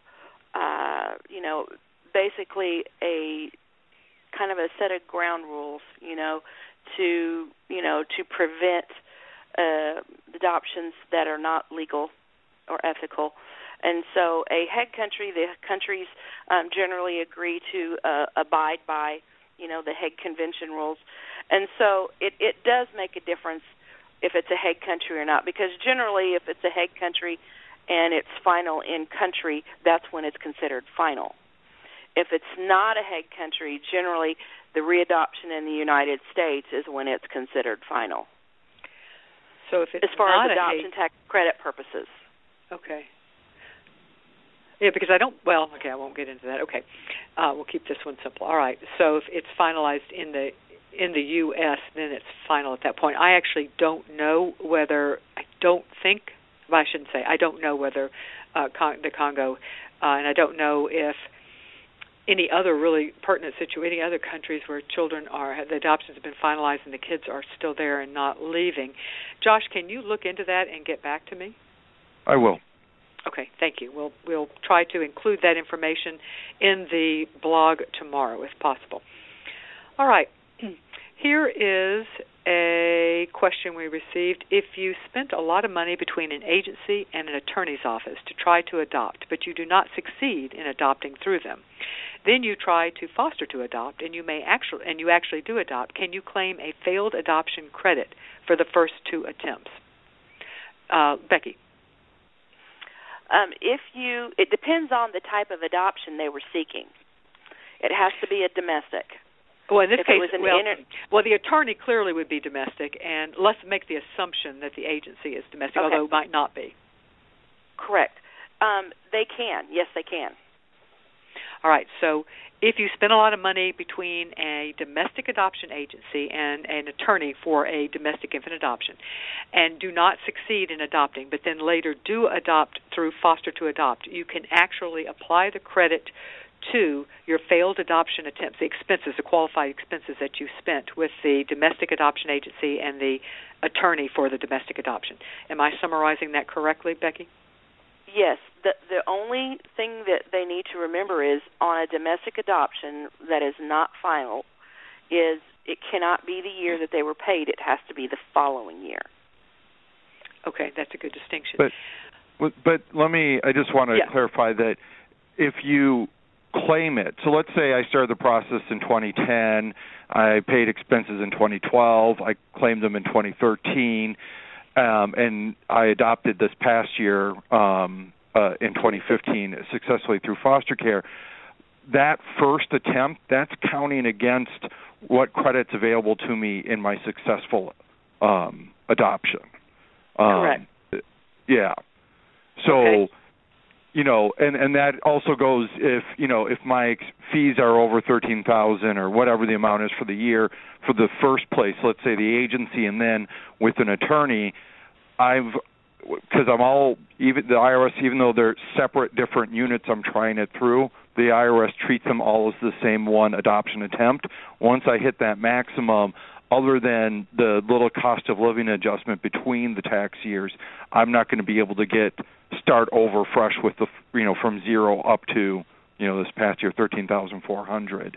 S4: basically a kind of a set of ground rules, to prevent adoptions that are not legal or ethical. And so a head country, the countries generally agree to abide by, the Hague Convention rules. And so it does make a difference if it's a Hague country or not, because generally if it's a Hague country and it's final in country, that's when it's considered final. If it's not a Hague country, generally the readoption in the United States is when it's considered final.
S3: So if it's
S4: as far as adoption tax credit purposes.
S3: Okay. Yeah, because I won't get into that. Okay. We'll keep this one simple. All right. So if it's finalized in the U.S., then it's final at that point. I actually don't know whether I don't know whether the Congo, and I don't know if any other really pertinent situation, any other countries where the adoptions have been finalized and the kids are still there and not leaving. Josh, can you look into that and get back to me?
S5: I will.
S3: Okay, thank you. We'll try to include that information in the blog tomorrow, if possible. All right. Here is a question we received. If you spent a lot of money between an agency and an attorney's office to try to adopt, but you do not succeed in adopting through them, then you try to foster to adopt, and you actually do adopt, can you claim a failed adoption credit for the first 2 attempts? Becky?
S4: It depends on the type of adoption they were seeking. It has to be a domestic.
S3: Well, in this case, the attorney clearly would be domestic, and let's make the assumption that the agency is domestic,
S4: okay.
S3: Although it might not be.
S4: Correct. They can. Yes, they can.
S3: All right, so if you spend a lot of money between a domestic adoption agency and an attorney for a domestic infant adoption and do not succeed in adopting, but then later do adopt through foster to adopt, you can actually apply the credit to your failed adoption attempts, the qualified expenses that you spent with the domestic adoption agency and the attorney for the domestic adoption. Am I summarizing that correctly, Becky?
S4: Yes. The only thing that they need to remember is on a domestic adoption that is not final is it cannot be the year that they were paid. It has to be the following year.
S3: Okay, that's a good distinction.
S5: But I just want to clarify that if you claim it, so let's say I started the process in 2010, I paid expenses in 2012, I claimed them in 2013, and I adopted this past year in 2015 successfully through foster care. That first attempt, that's counting against what credit's available to me in my successful adoption.
S4: Correct.
S5: Yeah. So, and that also goes if my fees are over $13,000 or whatever the amount is for the year for the first place, let's say the agency, and then with an attorney, because the IRS, even though they're separate different units, I'm trying it through, the IRS treats them all as the same one adoption attempt. Once I hit that maximum, other than the little cost of living adjustment between the tax years, I'm not going to be able to start over fresh with from zero up to this past year $13,400.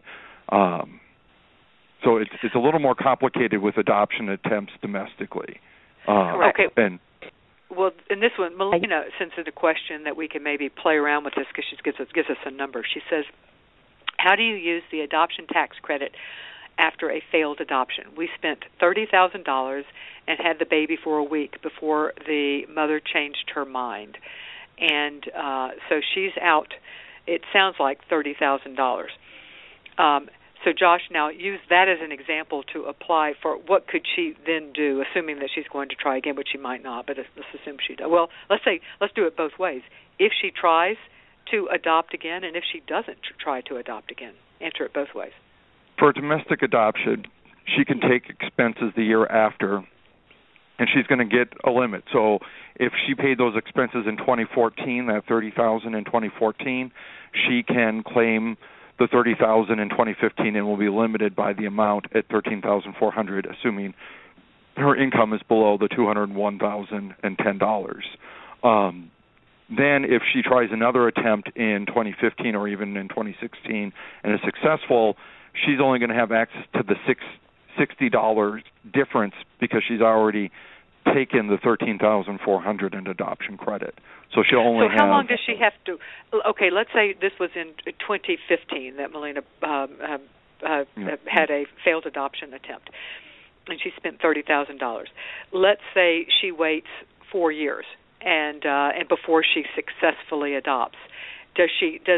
S5: So it's a little more complicated with adoption attempts domestically.
S3: Okay.
S5: And
S3: well, in this one, Melina sends in a question that we can maybe play around with this because she gives us a number. She says, how do you use the adoption tax credit after a failed adoption? We spent $30,000 and had the baby for a week before the mother changed her mind. And so she's out, it sounds like $30,000. So, Josh, now use that as an example to apply for what could she then do, assuming that she's going to try again, which she might not, but let's assume she does. Well, let's do it both ways. If she tries to adopt again and if she doesn't try to adopt again, answer it both ways.
S5: For domestic adoption, she can take expenses the year after, and she's going to get a limit. So if she paid those expenses in 2014, that $30,000 in 2014, she can claim the $30,000 in 2015 and will be limited by the amount at $13,400, assuming her income is below the $201,010. Then if she tries another attempt in 2015 or even in 2016 and is successful, she's only going to have access to the $60 difference because she's already taken the $13,400 in adoption credit. So she'll only
S3: So how long does she have to? Okay, let's say this was in 2015 that Melina had a failed adoption attempt, and she spent $30,000. Let's say she waits 4 years and before she successfully adopts. Does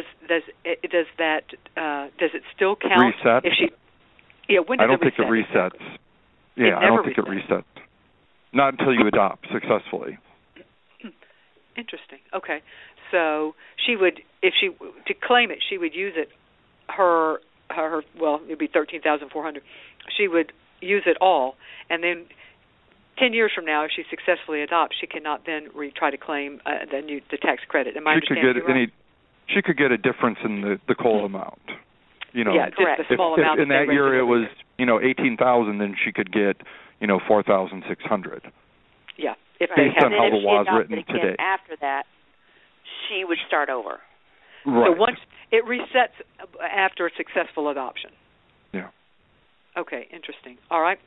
S3: it still count?
S5: Reset?
S3: If she, when does
S5: I don't think
S3: reset?
S5: it resets. Yeah, I don't think it resets. Not until you adopt successfully.
S3: Interesting. Okay, so she would, if she to claim it, she would use it. Her well, it'd be $13,400. She would use it all, and then 10 years from now, if she successfully adopts, she cannot then try to claim the tax credit. Am I understanding you right?
S5: She could get a difference in the COLA amount.
S3: Yeah, just a small amount.
S5: If in that year it was $18,000, then she could get $4,600.
S3: Yeah, if
S5: based on how the law is written
S4: today. After that, she would start over.
S5: Right.
S3: So once it resets after a successful adoption.
S5: Yeah.
S3: Okay, interesting. All right.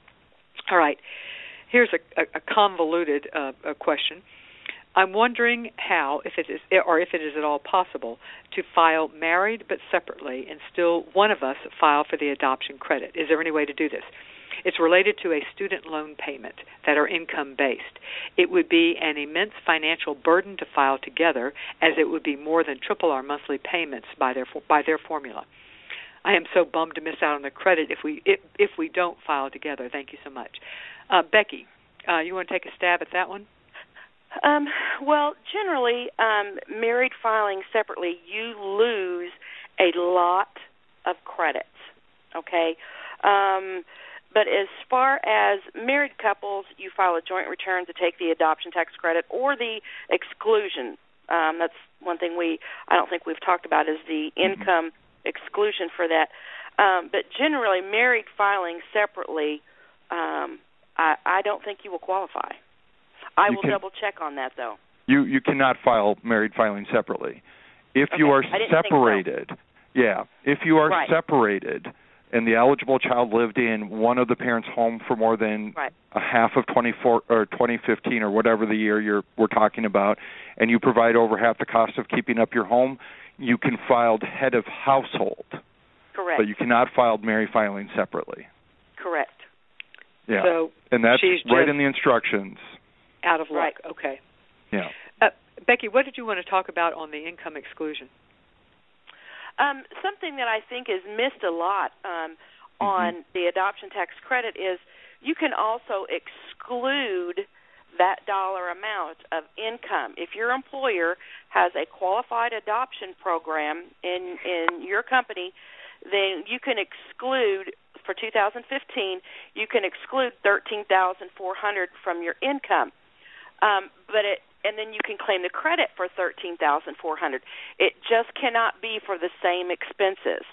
S3: Here's a convoluted question. I'm wondering how, if it is at all possible, to file married but separately and still one of us file for the adoption credit. Is there any way to do this? It's related to a student loan payment that are income-based. It would be an immense financial burden to file together, as it would be more than triple our monthly payments by their formula. I am so bummed to miss out on the credit if we don't file together. Thank you so much. Becky, you want to take a stab at that one?
S4: Well, generally, married filing separately, you lose a lot of credits, okay? But as far as married couples, you file a joint return to take the adoption tax credit or the exclusion. That's one thing I don't think we've talked about is the income exclusion for that. But generally, married filing separately, I don't think you will qualify. I will double check on that, though.
S5: You cannot file married filing separately. If you are separated, if you are separated and the eligible child lived in one of the parents' home for more than a half of 2015 or whatever the year we're talking about, and you provide over half the cost of keeping up your home, you can file head of household.
S4: Correct.
S5: But you cannot file married filing separately.
S4: Correct.
S5: Yeah.
S3: So
S5: and that's right in the instructions.
S3: Out of luck. Okay.
S5: Yeah.
S3: Becky, what did you want to talk about on the income exclusion?
S4: Something that I think is missed a lot on the adoption tax credit is you can also exclude that dollar amount of income. If your employer has a qualified adoption program in your company, then you can exclude, for 2015, you can exclude $13,400 from your income. But and then you can claim the credit for $13,400. It just cannot be for the same expenses.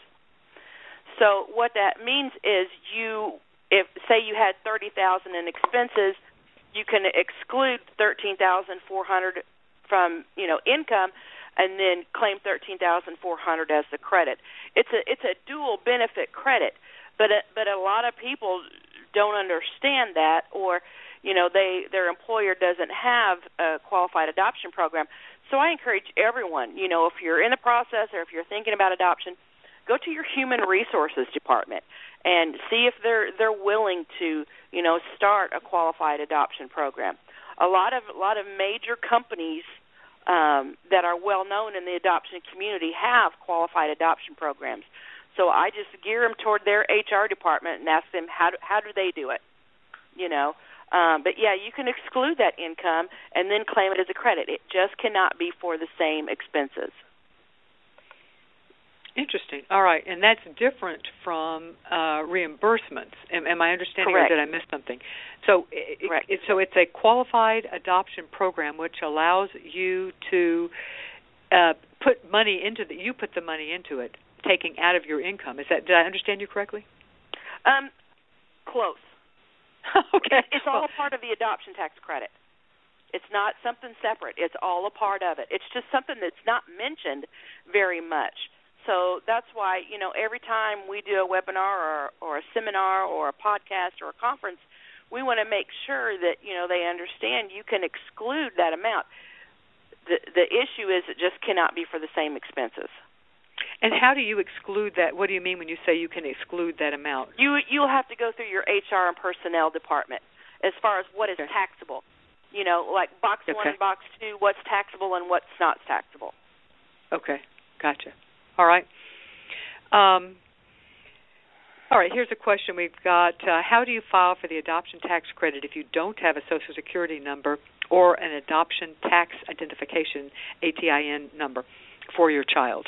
S4: So what that means is if say you had $30,000 in expenses, you can exclude $13,400 from income, and then claim $13,400 as the credit. It's a dual benefit credit, but a lot of people don't understand that, or their employer doesn't have a qualified adoption program. So I encourage everyone, if you're in the process or if you're thinking about adoption, go to your human resources department and see if they're willing to, start a qualified adoption program. A lot of major companies that are well known in the adoption community have qualified adoption programs. So I just gear them toward their HR department and ask them how do they do it, But yeah, you can exclude that income and then claim it as a credit. It just cannot be for the same expenses.
S3: Interesting. All right, and that's different from reimbursements. Am I understanding,
S4: Correct.
S3: Or did I miss something? So, it's a qualified adoption program which allows you to put money into you put the money into it, taking out of your income. Did I understand you correctly?
S4: Close.
S3: Okay.
S4: It's all a part of the adoption tax credit. It's not something separate. It's all a part of it. It's just something that's not mentioned very much. So that's why, every time we do a webinar or a seminar or a podcast or a conference, we want to make sure that, they understand you can exclude that amount. The issue is it just cannot be for the same expenses.
S3: And how do you exclude that? What do you mean when you say you can exclude that amount?
S4: You'll have to go through your HR and personnel department as far as what is taxable. Like box 1 and box 2, what's taxable and what's not taxable.
S3: Okay, gotcha. All right. All right, here's a question we've got. How do you file for the adoption tax credit if you don't have a Social Security number or an adoption tax identification, ATIN number, for your child?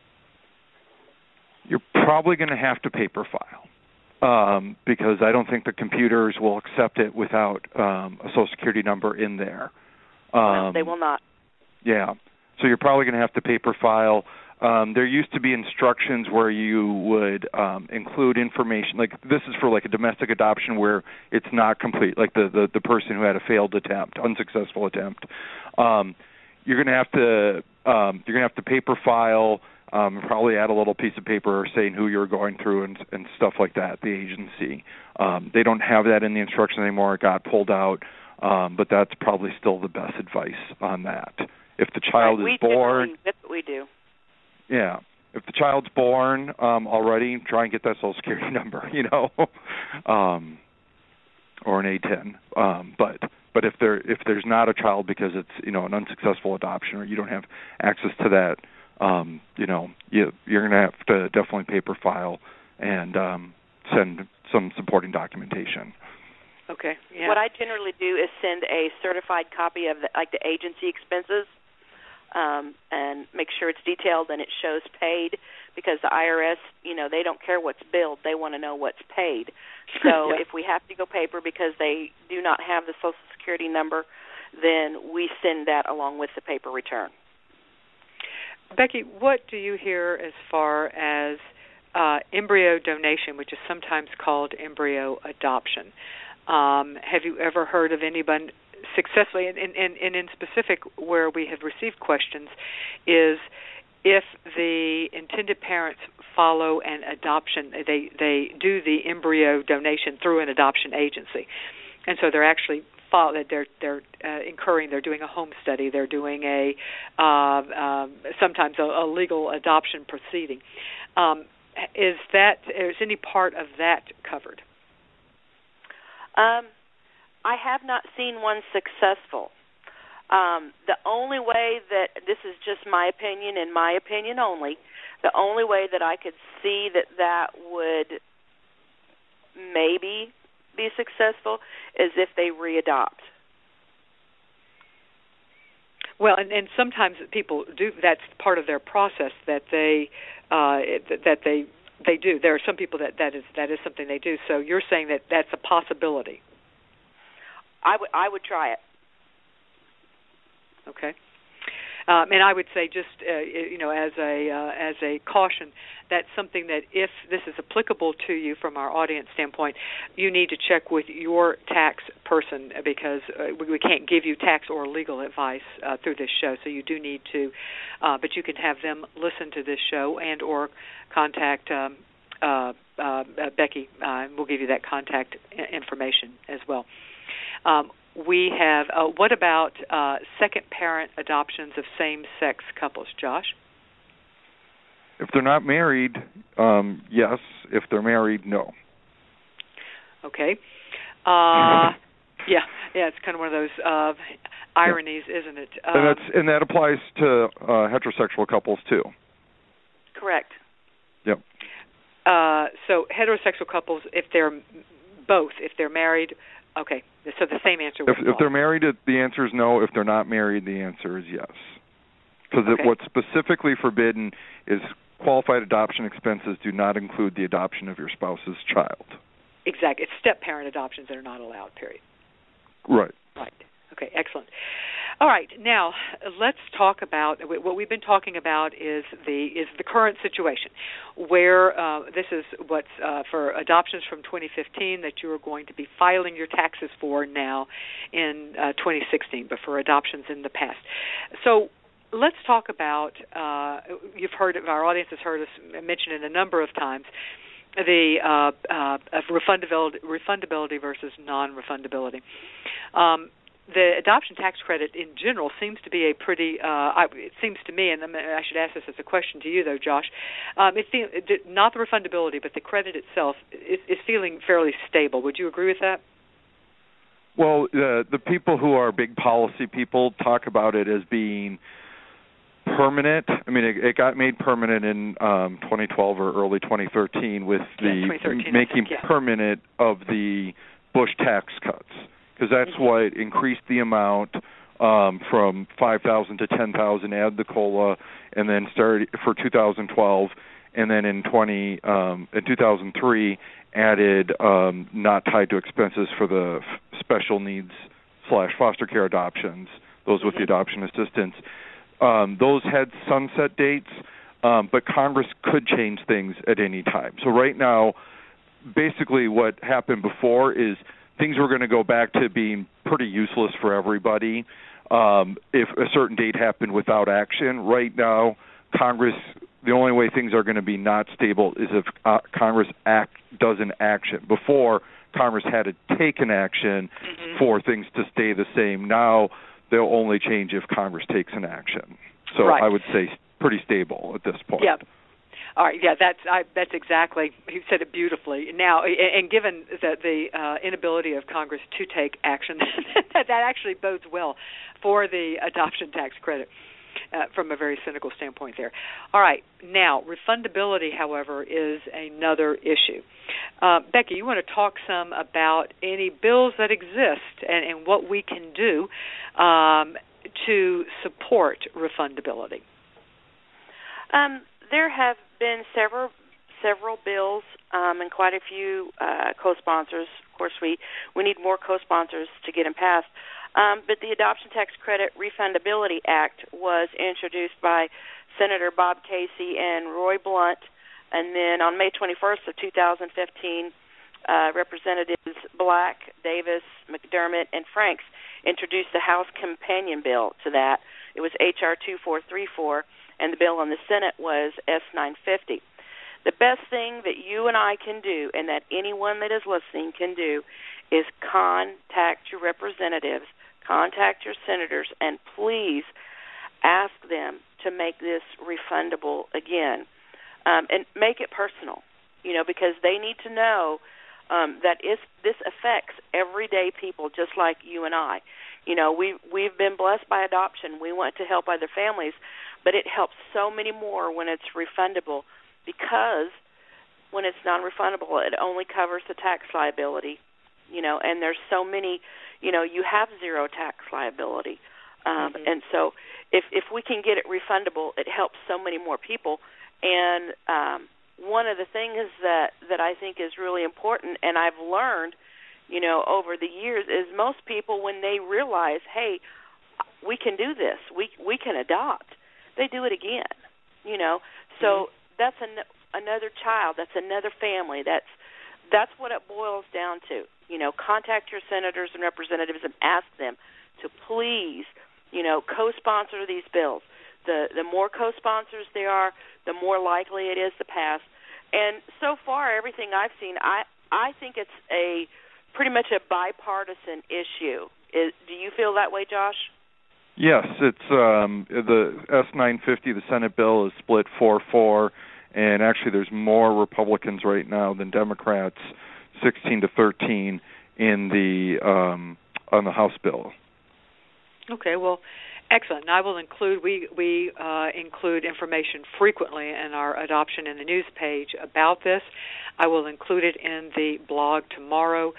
S5: You're probably going to have to paper file because I don't think the computers will accept it without a Social Security number in there.
S4: No, they will not.
S5: Yeah. So you're probably going to have to paper file. There used to be instructions where you would include information, like this is for like a domestic adoption where it's not complete, like the person who had a failed attempt, unsuccessful attempt. You're going to have to paper file, probably add a little piece of paper saying who you're going through and stuff like that. The agency, they don't have that in the instructions anymore. It got pulled out, but that's probably still the best advice on that. If the child is born,
S4: that's what we do.
S5: Yeah, if the child's born already, try and get that Social Security number, or an ATIN. But if there's not a child because it's an unsuccessful adoption or you don't have access to that, you're going to have to definitely paper file and send some supporting documentation.
S3: Okay. Yeah.
S4: What I generally do is send a certified copy of the agency expenses. And make sure it's detailed and it shows paid, because the IRS, they don't care what's billed. They want to know what's paid. So if we have to go paper because they do not have the Social Security number, then we send that along with the paper return.
S3: Becky, what do you hear as far as embryo donation, which is sometimes called embryo adoption? Have you ever heard of anyone successfully, and in specific where we have received questions, is if the intended parents follow an adoption, they do the embryo donation through an adoption agency, and so they're actually they're doing a home study, they're doing sometimes a legal adoption proceeding. Is any part of that covered?
S4: I have not seen one successful. The only way that, this is just my opinion and my opinion only, the only way that I could see that would maybe be successful is if they readopt.
S3: Well, and sometimes people do. That's part of their process that they do. There are some people that is something they do. So you're saying that that's a possibility.
S4: I would try it.
S3: Okay. And I would say, just as a caution, that's something that if this is applicable to you from our audience standpoint, you need to check with your tax person, because we can't give you tax or legal advice through this show. So you do need to, but you can have them listen to this show and or contact Becky. We'll give you that contact information as well. We have, what about second parent adoptions of same-sex couples, Josh?
S5: If they're not married, yes. If they're married, no.
S3: Okay. Yeah, it's kind of one of those ironies, isn't it?
S5: And that applies to heterosexual couples, too.
S4: Correct.
S5: Yep.
S3: So heterosexual couples, if they're married, okay, so the same answer would apply.
S5: If they're married, the answer is no. If they're not married, the answer is yes. Because what's specifically forbidden is qualified adoption expenses do not include the adoption of your spouse's child.
S3: Exactly. It's step-parent adoptions that are not allowed, period.
S5: Right.
S3: Right. Okay, excellent. All right, now let's talk about what we've been talking about is the current situation, where this is what's for adoptions from 2015 that you are going to be filing your taxes for now in 2016, but for adoptions in the past. So let's talk about, you've heard, our audience has heard us mention it a number of times, the refundability versus non-refundability. The adoption tax credit in general seems to be a pretty, it seems to me, and I should ask this as a question to you though, Josh, not the refundability, but the credit itself is feeling fairly stable. Would you agree with that?
S5: Well, the people who are big policy people talk about it as being permanent. I mean, it got made permanent in 2012 or early 2013 with the making permanent of the Bush tax cuts. Because that's what increased the amount from $5,000 to $10,000, add the COLA, and then started for 2012, and then in 2003 added not tied to expenses for the special needs / foster care adoptions, those with the adoption assistance. Those had sunset dates, but Congress could change things at any time. So right now, basically what happened before is things were going to go back to being pretty useless for everybody if a certain date happened without action. Right now, Congress, the only way things are going to be not stable is if Congress does an action. Before, Congress had to take an action for things to stay the same. Now, they'll only change if Congress takes an action. So I would say pretty stable at this point.
S3: Yeah. All right, yeah, that's exactly, you said it beautifully. Now, and given the inability of Congress to take action, that actually bodes well for the adoption tax credit from a very cynical standpoint there. All right, now, refundability, however, is another issue. Becky, you want to talk some about any bills that exist and what we can do to support refundability?
S4: There have been several bills and quite a few co-sponsors. Of course, we need more co-sponsors to get them passed. But the Adoption Tax Credit Refundability Act was introduced by Senator Bob Casey and Roy Blunt, and then on May 21st of 2015, Representatives Black, Davis, McDermott, and Franks introduced the House companion bill to that. It was H.R. 2434. And the bill in the Senate was S-950. The best thing that you and I can do, and that anyone that is listening can do, is contact your representatives, contact your senators, and please ask them to make this refundable again. And make it personal, because they need to know that this affects everyday people just like you and I. We've been blessed by adoption. We want to help other families, but it helps so many more when it's refundable, because when it's non-refundable, it only covers the tax liability, and there's so many, you have zero tax liability. And so if we can get it refundable, it helps so many more people. And one of the things that I think is really important, and I've learned, over the years, is most people, when they realize, hey, we can do this. We can adopt. They do it again, you know. So that's another child. That's another family. That's what it boils down to. You know, contact your senators and representatives and ask them to please, you know, co-sponsor these bills. The more co-sponsors there are, the more likely it is to pass. And so far, everything I've seen, I think it's pretty much a bipartisan issue. Do you feel that way, Josh?
S5: Yes, it's the S-950, the Senate bill, is split 4-4, and actually there's more Republicans right now than Democrats, 16-13 in the on the House bill.
S3: Okay, well, excellent. And I will include, we include information frequently in our Adoption in the News page about this. I will include it in the blog tomorrow.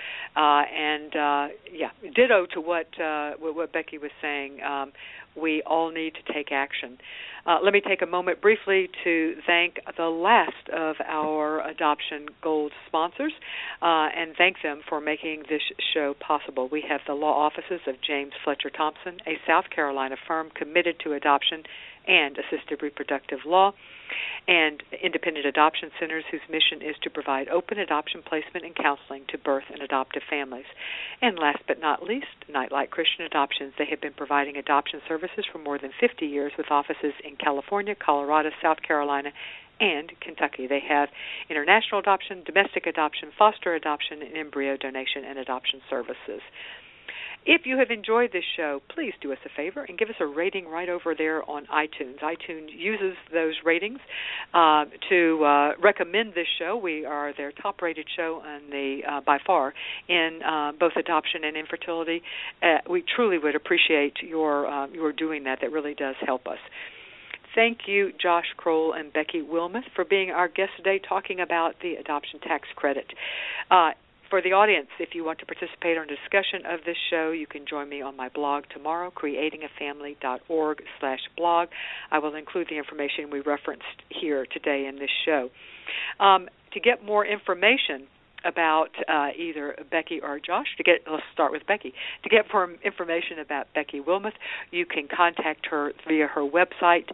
S3: Ditto to what Becky was saying. We all need to take action. Let me take a moment briefly to thank the last of our Adoption Gold sponsors and thank them for making this show possible. We have the law offices of James Fletcher Thompson, a South Carolina firm committed to adoption and assisted reproductive law, and independent adoption centers whose mission is to provide open adoption placement and counseling to birth and adoptive families. And last but not least, Nightlight Christian Adoptions. They have been providing adoption services for more than 50 years with offices in California, Colorado, South Carolina, and Kentucky. They have international adoption, domestic adoption, foster adoption, and embryo donation and adoption services. If you have enjoyed this show, please do us a favor and give us a rating right over there on iTunes. iTunes uses those ratings to recommend this show. We are their top-rated show by far in both adoption and infertility. We truly would appreciate your doing that. That really does help us. Thank you, Josh Kroll and Becky Wilmoth, for being our guests today talking about the adoption tax credit. For the audience, if you want to participate in a discussion of this show, you can join me on my blog tomorrow, creatingafamily.org/blog. I will include the information we referenced here today in this show. To get more information about either Becky or Josh, let's start with Becky. To get more information about Becky Wilmoth, you can contact her via her website,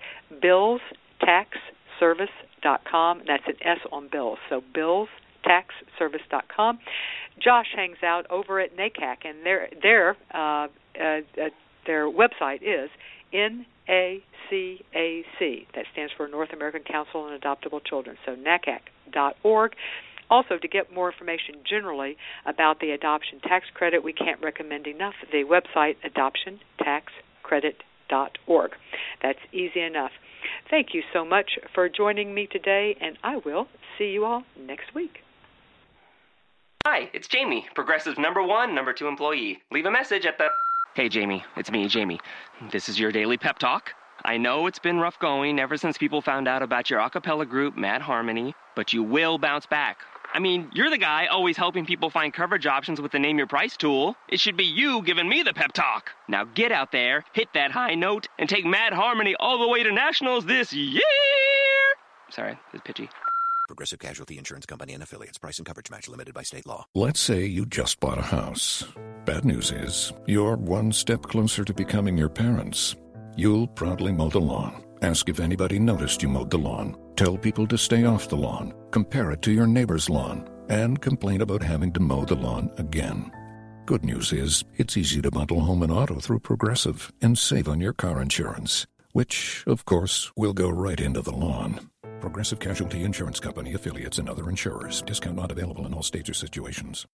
S3: billstaxservice.com. That's an S on bills, so billstaxservice.com. Josh hangs out over at NACAC, and their website is NACAC. That stands for North American Council on Adoptable Children, so NACAC.org. Also, to get more information generally about the adoption tax credit, we can't recommend enough the website adoptiontaxcredit.org. That's easy enough. Thank you so much for joining me today, and I will see you all next week.
S7: Hi, it's Jamie, Progressive number 1, number 2 employee. Leave a message at the... Hey, Jamie, it's me, Jamie. This is your daily pep talk. I know it's been rough going ever since people found out about your a cappella group, Mad Harmony, but you will bounce back. I mean, you're the guy always helping people find coverage options with the Name Your Price tool. It should be you giving me the pep talk. Now get out there, hit that high note, and take Mad Harmony all the way to nationals this year! Sorry, it's pitchy.
S8: Progressive Casualty Insurance Company and Affiliates. Price and coverage match limited by state law.
S1: Let's say you just bought a house. Bad news is, you're one step closer to becoming your parents. You'll proudly mow the lawn. Ask if anybody noticed you mowed the lawn. Tell people to stay off the lawn. Compare it to your neighbor's lawn. And complain about having to mow the lawn again. Good news is, it's easy to bundle home and auto through Progressive and save on your car insurance, which, of course, will go right into the lawn. Progressive Casualty Insurance Company, Affiliates, and other insurers. Discount not available in all states or situations.